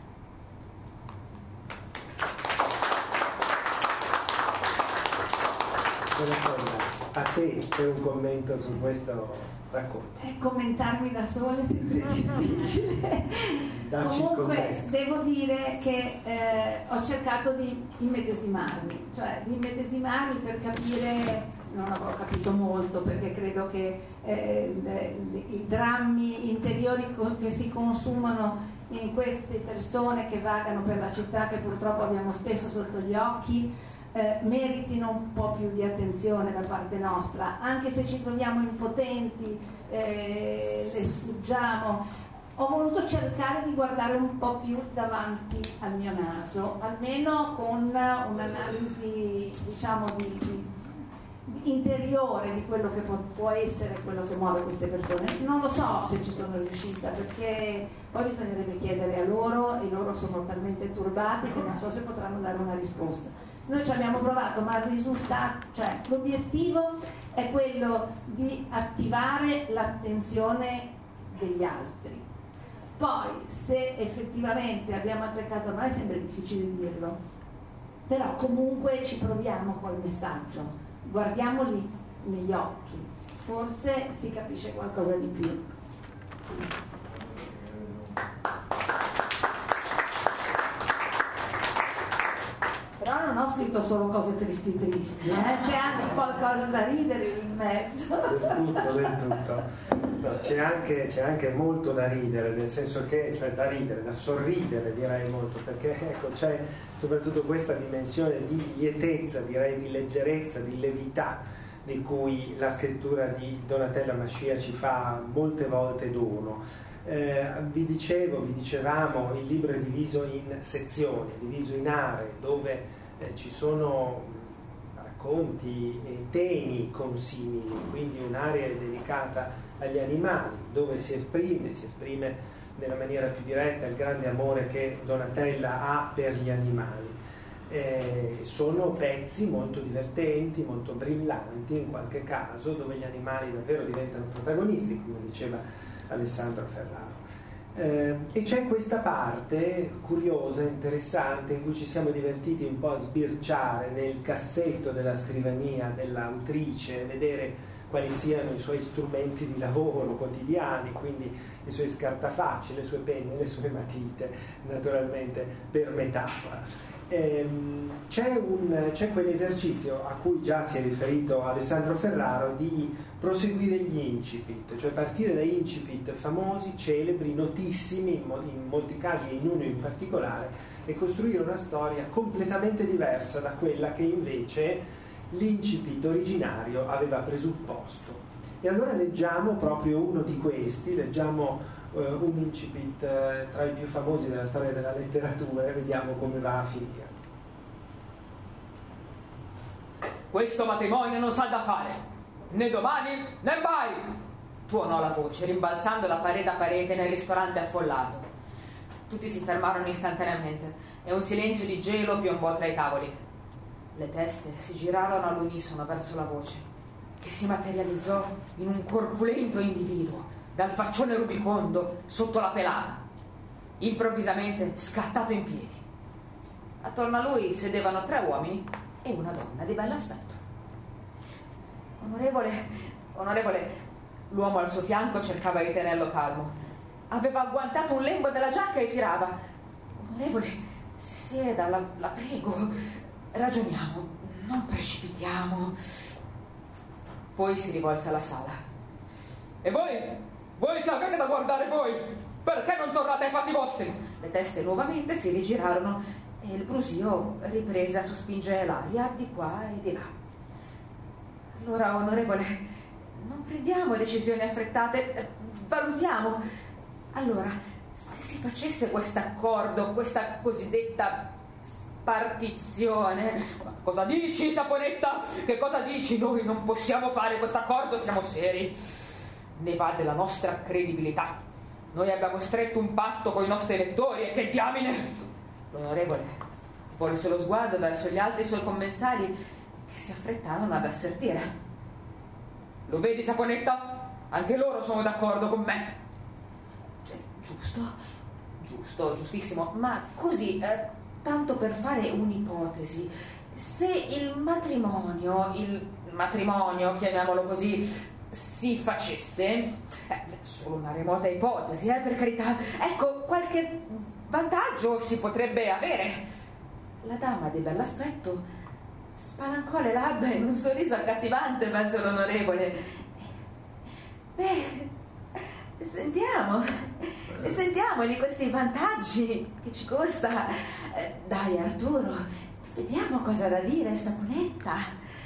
A te per un commento su questo racconto. Eh, commentarmi da sola è sempre difficile. Comunque devo dire che eh, ho cercato di immedesimarmi, cioè di immedesimarmi per capire, non avrò capito molto perché credo che eh, le, le, i drammi interiori co- che si consumano in queste persone che vagano per la città, che purtroppo abbiamo spesso sotto gli occhi, Eh, meritino un po' più di attenzione da parte nostra, anche se ci troviamo impotenti, eh, le sfuggiamo. Ho voluto cercare di guardare un po' più davanti al mio naso, almeno con un'analisi, diciamo, di, di, di interiore di quello che può, può essere quello che muove queste persone. Non lo so se ci sono riuscita, perché poi bisognerebbe chiedere a loro, e loro sono talmente turbati che non so se potranno dare una risposta. Noi ci abbiamo provato, ma il risultato, cioè l'obiettivo è quello di attivare l'attenzione degli altri. Poi, se effettivamente abbiamo azzeccato noi, sembra difficile dirlo, però comunque ci proviamo col messaggio, guardiamoli negli occhi, forse si capisce qualcosa di più. Però non ho scritto solo cose tristi tristi, eh? C'è anche qualcosa da ridere in mezzo. Del tutto, del tutto. No, c'è, anche, c'è anche molto da ridere, nel senso che, cioè da ridere, da sorridere direi molto, perché ecco, c'è soprattutto questa dimensione di lietezza, direi di leggerezza, di levità, di cui la scrittura di Donatella Mascia ci fa molte volte dono. Eh, vi dicevo, vi dicevamo, il libro è diviso in sezioni, diviso in aree dove eh, ci sono racconti e temi consimili, quindi un'area è dedicata agli animali, dove si esprime, si esprime nella maniera più diretta il grande amore che Donatella ha per gli animali. Eh, sono pezzi molto divertenti, molto brillanti in qualche caso, dove gli animali davvero diventano protagonisti, come diceva Alessandro Ferraro. Eh, e c'è questa parte curiosa, interessante, in cui ci siamo divertiti un po' a sbirciare nel cassetto della scrivania dell'autrice, vedere quali siano i suoi strumenti di lavoro quotidiani, quindi i suoi scartafacci, le sue penne, le sue matite, naturalmente per metafora. C'è, un, c'è quell'esercizio a cui già si è riferito Alessandro Ferraro di proseguire gli incipit, cioè partire da incipit famosi, celebri, notissimi, in molti casi in uno in particolare, e costruire una storia completamente diversa da quella che invece l'incipit originario aveva presupposto. E allora leggiamo proprio uno di questi, leggiamo eh, un incipit eh, tra i più famosi della storia della letteratura e vediamo come va a finire. Questo matrimonio non s'ha da fare, né domani né mai, tuonò la voce, rimbalzando da parete a parete nel ristorante affollato. Tutti si fermarono istantaneamente e un silenzio di gelo piombò tra i tavoli. Le teste si girarono all'unisono verso la voce, che si materializzò in un corpulento individuo, dal faccione rubicondo sotto la pelata, improvvisamente scattato in piedi. Attorno a lui sedevano tre uomini e una donna di bell'aspetto. Onorevole, onorevole, l'uomo al suo fianco cercava di tenerlo calmo. Aveva agguantato un lembo della giacca e tirava. Onorevole, si sieda, la, la prego. Ragioniamo, non precipitiamo. Poi si rivolse alla sala. E voi? Voi che avete da guardare voi? Perché non tornate ai fatti vostri? Le teste nuovamente si rigirarono e il brusio riprese a sospingere l'aria di qua e di là. Allora, onorevole, non prendiamo decisioni affrettate, valutiamo. Allora, se si facesse questo accordo, questa cosiddetta spartizione... Ma cosa dici, Saponetta? Che cosa dici? Noi non possiamo fare questo accordo, siamo seri. Ne va della nostra credibilità. Noi abbiamo stretto un patto con i nostri elettori e che diamine... L'onorevole volse lo sguardo verso gli altri suoi commensali che si affrettarono ad assertire. Lo vedi, Saponetta? Anche loro sono d'accordo con me. Giusto, giusto, giustissimo. Ma così, eh, tanto per fare un'ipotesi, se il matrimonio, il matrimonio, chiamiamolo così, si facesse, eh, solo una remota ipotesi, eh, per carità, ecco, qualche vantaggio si potrebbe avere. La dama di bell'aspetto spalancò le labbra in un sorriso accattivante verso l'onorevole. Beh, sentiamo, sentiamo di questi vantaggi che ci costa. Dai, Arturo, vediamo cosa ha da dire Saponetta.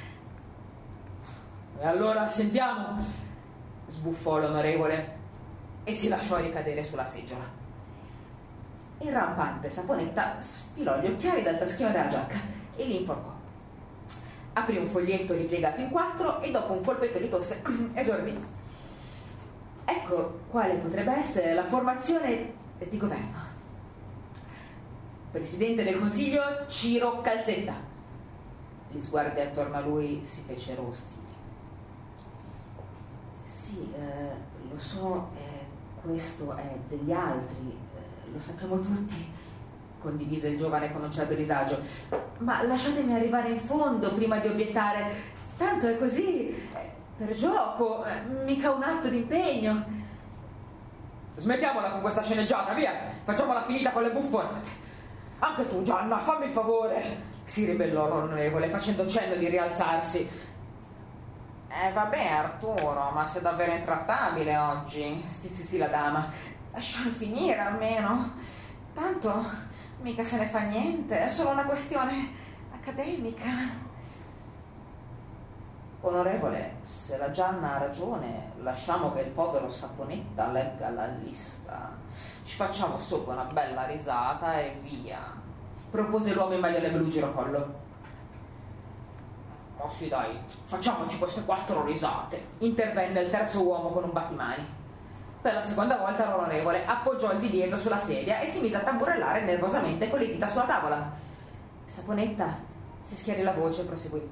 E allora sentiamo, sbuffò l'onorevole e si lasciò ricadere sulla seggiola. Il rampante Saponetta sfilò gli occhiali dal taschino della giacca e li inforcò. Aprì un foglietto ripiegato in quattro e dopo un colpetto di tosse esordì. Ecco quale potrebbe essere la formazione di governo. Presidente del Consiglio Ciro Calzetta. Gli sguardi attorno a lui si fecero ostili. Sì, eh, lo so, eh, questo è degli altri, eh, lo sappiamo tutti, condivise il giovane con un certo disagio. Ma lasciatemi arrivare in fondo prima di obiettare. Tanto è così, eh, per gioco, eh, mica un atto di impegno. Smettiamola con questa sceneggiata, via! Facciamola finita con le buffonate. Anche tu, Gianna, fammi il favore! Si ribellò l'onorevole, facendo cenno di rialzarsi. Eh, vabbè, Arturo, ma sei davvero intrattabile oggi, stizzì la dama. Lasciamo finire almeno. Tanto mica se ne fa niente, è solo una questione accademica. Onorevole, se la Gianna ha ragione, lasciamo che il povero Saponetta legga la lista. Ci facciamo sopra una bella risata e via, propose l'uomo in maglione blu girocollo. Oh sì, dai, facciamoci queste quattro risate, intervenne il terzo uomo con un battimani. Per la seconda volta l'onorevole appoggiò il di dietro sulla sedia e si mise a tamburellare nervosamente con le dita sulla tavola. Saponetta si schiarì la voce e proseguì.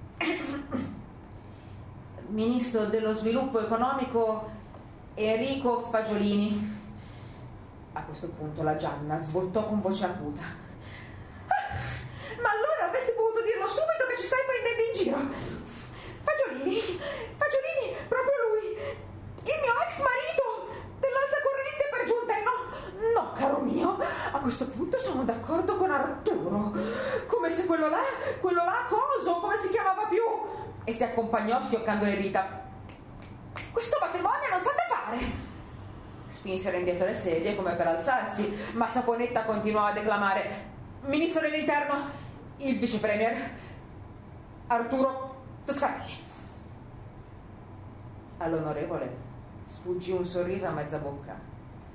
Ministro dello sviluppo economico Enrico Fagiolini. A questo punto la Gianna sbottò con voce acuta. Ah, ma allora avresti potuto dirlo subito che ci stai prendendo in giro. Fagiolini, Fagiolini, proprio lui, il mio ex marito dell'alta corrente per giunta. E no, no, caro mio, a questo punto sono d'accordo con Arturo. Come se quello là, quello là coso, come si chiamava più? E si accompagnò schioccando le dita. Questo matrimonio non sa da fare. Spinsero indietro le sedie come per alzarsi, ma Saponetta continuò a declamare. Ministro dell'Interno, il vice premier Arturo Toscanelli. All'onorevole sfuggì un sorriso a mezza bocca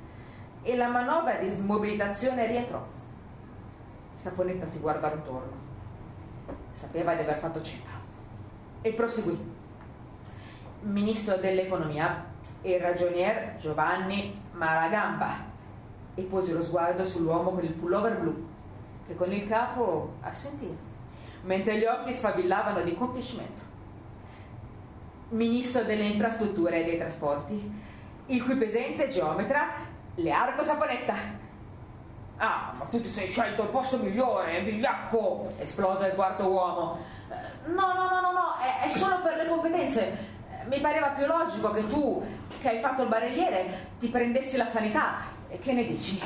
e la manovra di smobilitazione rientrò. Saponetta si guardò attorno. Sapeva di aver fatto centro e proseguì. Ministro dell'economia, il ragionier Giovanni Maragamba, e pose lo sguardo sull'uomo con il pullover blu, che con il capo assentì, mentre gli occhi sfavillavano di compiacimento. Ministro delle infrastrutture e dei trasporti, il cui pesente geometra Learco Saponetta. Ah, ma tu ti sei scelto il posto migliore, vigliacco! Esplose il quarto uomo. No, no, no, no, no, è, è solo per le competenze. Mi pareva più logico che tu, che hai fatto il barelliere, ti prendessi la sanità. E che ne dici?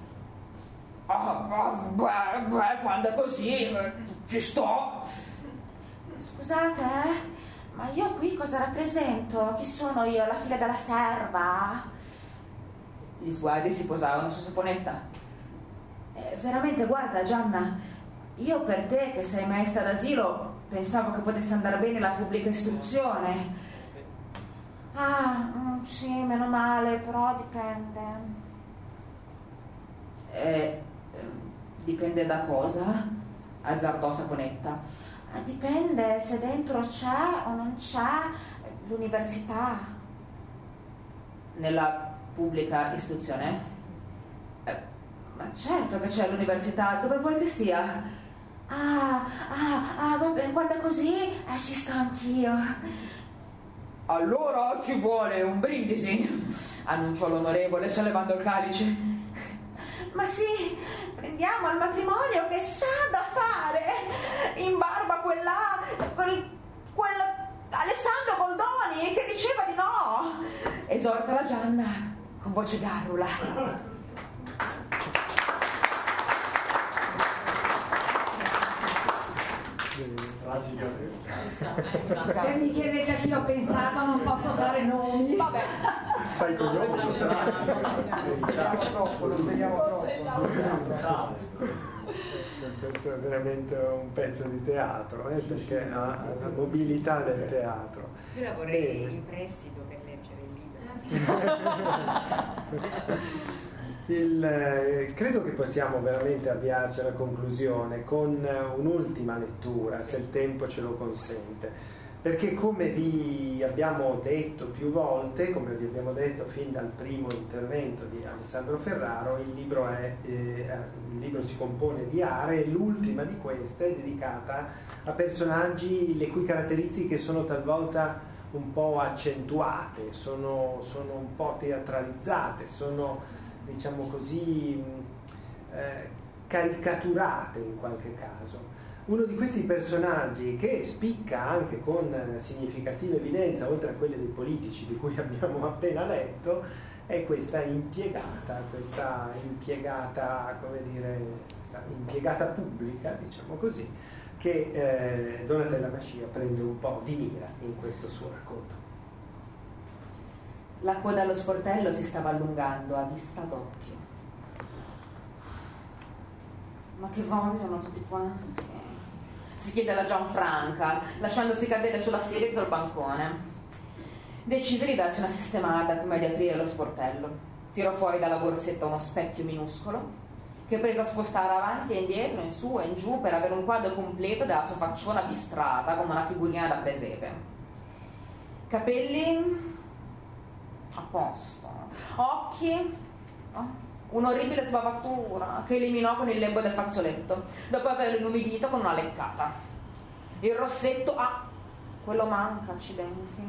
Oh, beh, beh, quando è così, ci sto. Scusate, eh, ma io qui cosa rappresento? Chi sono io? La figlia della serva? Gli sguardi si posavano su Saponetta. Eh, veramente, guarda, Gianna, io per te che sei maestra d'asilo pensavo che potesse andare bene la pubblica istruzione. Ah, mm, sì, meno male, però dipende. Eh, dipende da cosa? Azzardò Saponetta. Dipende se dentro c'è o non c'è l'università. Nella pubblica istruzione? Eh, ma certo che c'è l'università. Dove vuoi che stia? Ah, ah, ah, vabbè, quando è così eh, ci sto anch'io. Allora ci vuole un brindisi, annunciò l'onorevole sollevando il calice. Ma sì, prendiamo al matrimonio che sa da fare. In barba quella, quel, quel Alessandro Goldoni che diceva di no. Esorta la Gianna con voce garrula. Se mi chiedete a chi ho pensato non posso fare nomi. Vabbè. Fai coglioni. Speriamo troppo, lo speriamo troppo. Questo è veramente un pezzo di teatro, eh, perché ha la mobilità del teatro. Io la vorrei in prestito per leggere il libro. Il, eh, credo che possiamo veramente avviarci alla conclusione con un'ultima lettura, se il tempo ce lo consente, perché come vi abbiamo detto più volte, come vi abbiamo detto fin dal primo intervento di Alessandro Ferraro, il libro, è, eh, il libro si compone di aree, e l'ultima di queste è dedicata a personaggi le cui caratteristiche sono talvolta un po' accentuate, sono, sono un po' teatralizzate, sono, diciamo così, eh, caricaturate in qualche caso. Uno di questi personaggi che spicca anche con significativa evidenza, oltre a quelle dei politici di cui abbiamo appena letto, è questa impiegata, questa impiegata, come dire, questa impiegata pubblica, diciamo così, che eh, Donatella Mascia prende un po' di mira in questo suo racconto. La coda allo sportello si stava allungando a vista d'occhio. Ma che vogliono tutti quanti? Si chiede alla Gianfranca, lasciandosi cadere sulla sedia dietro il bancone. Decise di darsi una sistemata prima di aprire lo sportello. Tirò fuori dalla borsetta uno specchio minuscolo, che prese a spostare avanti e indietro, in su e in giù, per avere un quadro completo della sua facciona bistrata come una figurina da presepe. Capelli a posto, occhi, oh, un'orribile sbavatura che eliminò con il lembo del fazzoletto, dopo averlo inumidito con una leccata. Il rossetto, ah, quello manca, accidenti.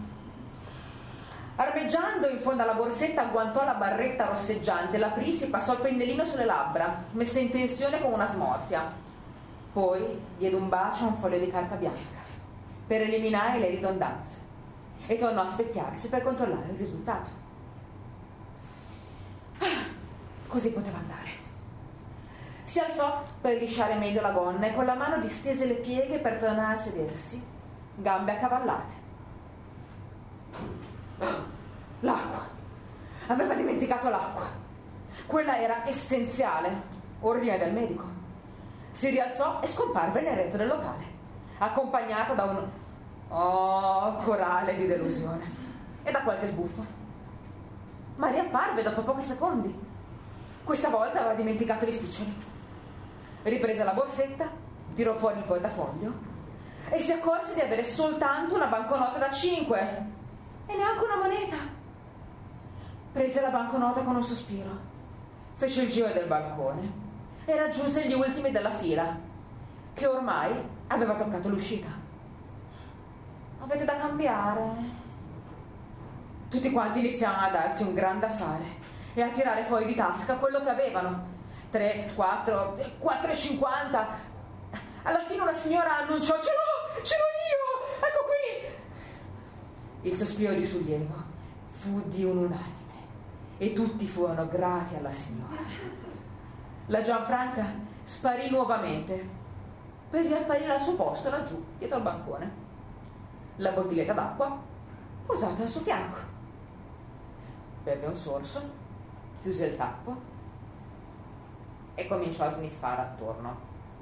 Armeggiando in fondo alla borsetta, agguantò la barretta rosseggiante, l'aprì, si passò il pennellino sulle labbra, messa in tensione con una smorfia. Poi diede un bacio a un foglio di carta bianca per eliminare le ridondanze e tornò a specchiarsi per controllare il risultato. Ah, così poteva andare. Si alzò per lisciare meglio la gonna e con la mano distese le pieghe per tornare a sedersi, gambe accavallate. L'acqua. Aveva dimenticato l'acqua. Quella era essenziale, ordine del medico. Si rialzò e scomparve nel retro del locale, accompagnata da un oh corale di delusione e da qualche sbuffo. Ma riapparve dopo pochi secondi, Questa volta aveva dimenticato gli spiccioli. Riprese la borsetta, tirò fuori il portafoglio e si accorse di avere soltanto una banconota da cinque e neanche una moneta. Prese la banconota con un sospiro, fece il giro del balcone e raggiunse gli ultimi della fila, che ormai aveva toccato l'uscita. Avete da cambiare? Tutti quanti iniziavano a darsi un gran da fare e a tirare fuori di tasca quello che avevano. tre, quattro, quattro e cinquanta. Alla fine una signora annunciò: ce l'ho, ce l'ho io, ecco qui. Il sospiro di sollievo fu di un unanime e tutti furono grati alla signora. La Gianfranca sparì nuovamente per riapparire al suo posto laggiù dietro al bancone, la bottiglietta d'acqua posata al suo fianco. Beve un sorso, chiuse il tappo e cominciò a sniffare attorno.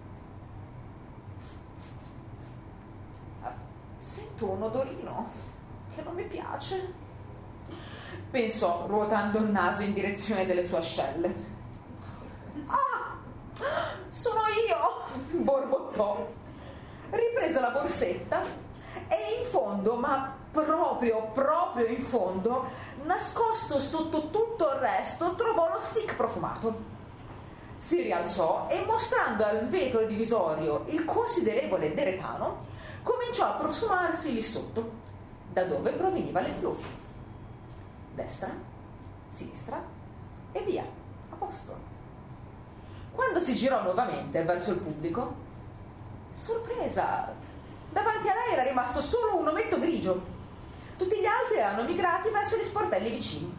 Sento un odorino che non mi piace, pensò, ruotando il naso in direzione delle sue ascelle. Ah, sono io, borbottò. Riprese la borsetta e in fondo, ma proprio, proprio in fondo, nascosto sotto tutto il resto, trovò lo stick profumato. Si rialzò e, mostrando al vetro divisorio il considerevole deretano, cominciò a profumarsi lì sotto, da dove proveniva l'effluvio. Destra, sinistra e via, a posto. Quando si girò nuovamente verso il pubblico, sorpresa, davanti a lei era rimasto solo un ometto grigio. Tutti gli altri erano migrati verso gli sportelli vicini.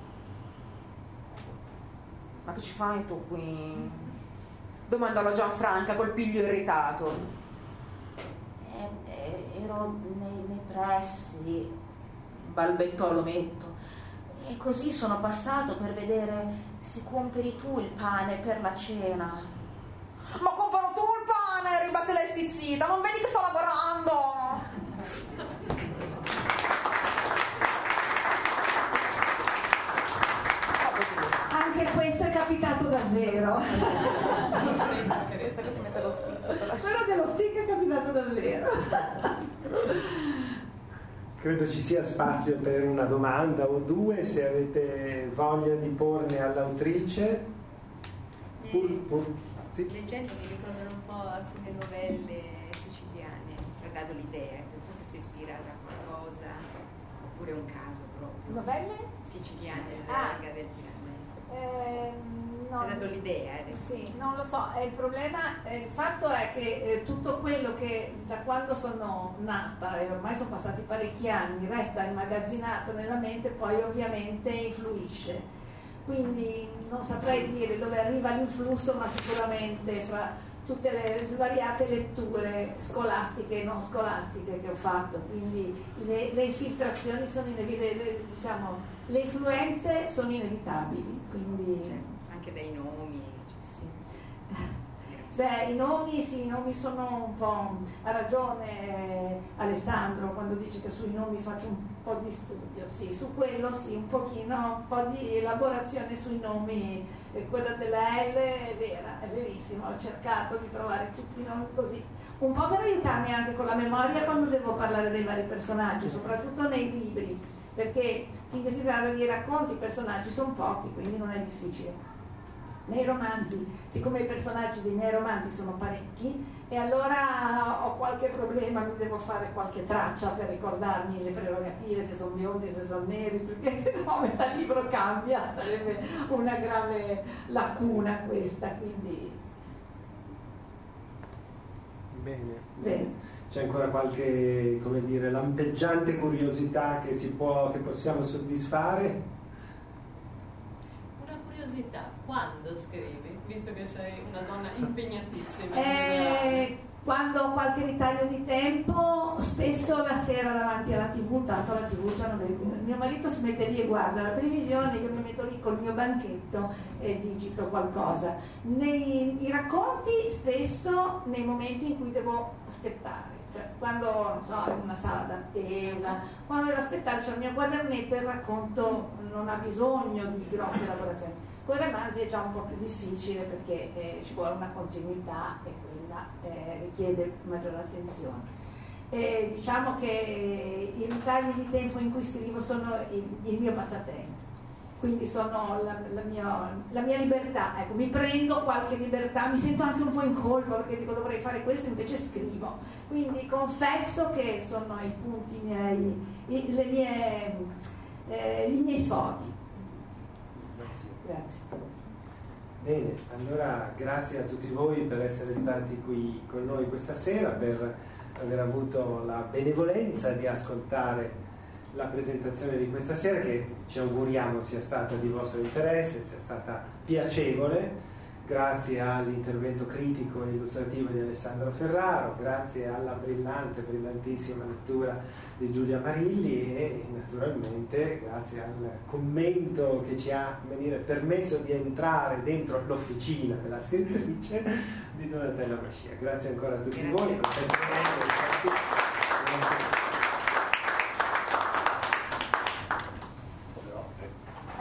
Ma che ci fai tu qui? Domandò la Gianfranca col piglio irritato. Eh, eh, ero nei, nei pressi, balbettò l'ometto, e così sono passato per vedere se compri tu il pane per la cena. Ma compro tu il pane, ribatte lei stizzita, non vedi che sto lavorando? Anche questo è capitato davvero. Quello dello stick è capitato davvero. Credo ci sia spazio per una domanda o due, se avete voglia di porne all'autrice. Pur, pur, sì. Leggendo mi ricordano un po' alcune novelle siciliane, mi ha dato l'idea, non so se si ispira da qualcosa oppure un caso proprio. Novelle? Siciliane, Ah. del del Piano. Eh, Mi ha dato l'idea. Eh, Sì, non lo so, eh, il problema, eh, il fatto è che eh, tutto quello che da quando sono nata, e ormai sono passati parecchi anni, resta immagazzinato nella mente, poi ovviamente influisce. Quindi non saprei dire dove arriva l'influsso, ma sicuramente fra tutte le svariate letture scolastiche e non scolastiche che ho fatto, quindi le, le infiltrazioni sono inevitabili, diciamo, le influenze sono inevitabili, quindi... Anche dai nomi. Sì. Beh, i nomi, sì, i nomi sono un po'... Ha ragione eh, Alessandro quando dice che sui nomi faccio un po' di studio, sì, su quello sì, un pochino, un po' di elaborazione sui nomi, eh, quella della L è vera, è verissimo, ho cercato di trovare tutti i nomi così, un po' per aiutarmi anche con la memoria quando devo parlare dei vari personaggi, soprattutto nei libri, perché finché si tratta di racconti i personaggi sono pochi, quindi non è difficile. Nei romanzi, siccome i personaggi dei miei romanzi sono parecchi, e allora ho qualche problema, mi devo fare qualche traccia per ricordarmi le prerogative, se sono biondi, se sono neri, perché se no metà libro cambia, sarebbe una grave lacuna questa, quindi... Bene. Bene. C'è ancora qualche, come dire, lampeggiante curiosità che, si può, che possiamo soddisfare? Quando scrivi, visto che sei una donna impegnatissima? Eh, quando ho qualche ritaglio di tempo, spesso la sera davanti alla tivù, tanto la tivù c'hanno dei... mio marito si mette lì e guarda la televisione, io mi metto lì col mio banchetto e digito qualcosa. Nei i racconti spesso nei momenti in cui devo aspettare, cioè quando non so, in una sala d'attesa, quando devo aspettare, c'è il mio quadernetto e il racconto non ha bisogno di grosse elaborazioni. Con i romanzi è già un po' più difficile perché eh, ci vuole una continuità e quella eh, richiede maggiore attenzione. E diciamo che i ritagli di tempo in cui scrivo sono il, il mio passatempo, quindi sono la, la, mia, la mia libertà, ecco, mi prendo qualche libertà, mi sento anche un po' in colpa perché dico dovrei fare questo, invece scrivo, quindi confesso che sono i punti miei, i, le mie, eh, i miei sfoghi. Grazie. Bene, allora grazie a tutti voi per essere stati qui con noi questa sera, per aver avuto la benevolenza di ascoltare la presentazione di questa sera, che ci auguriamo sia stata di vostro interesse, sia stata piacevole. Grazie all'intervento critico e illustrativo di Alessandro Ferraro, grazie alla brillante, brillantissima lettura di Giulia Marilli e naturalmente grazie al commento che ci ha, come dire, permesso di entrare dentro l'officina della scrittrice di Donatella Mascia. Grazie ancora a tutti Grazie. voi.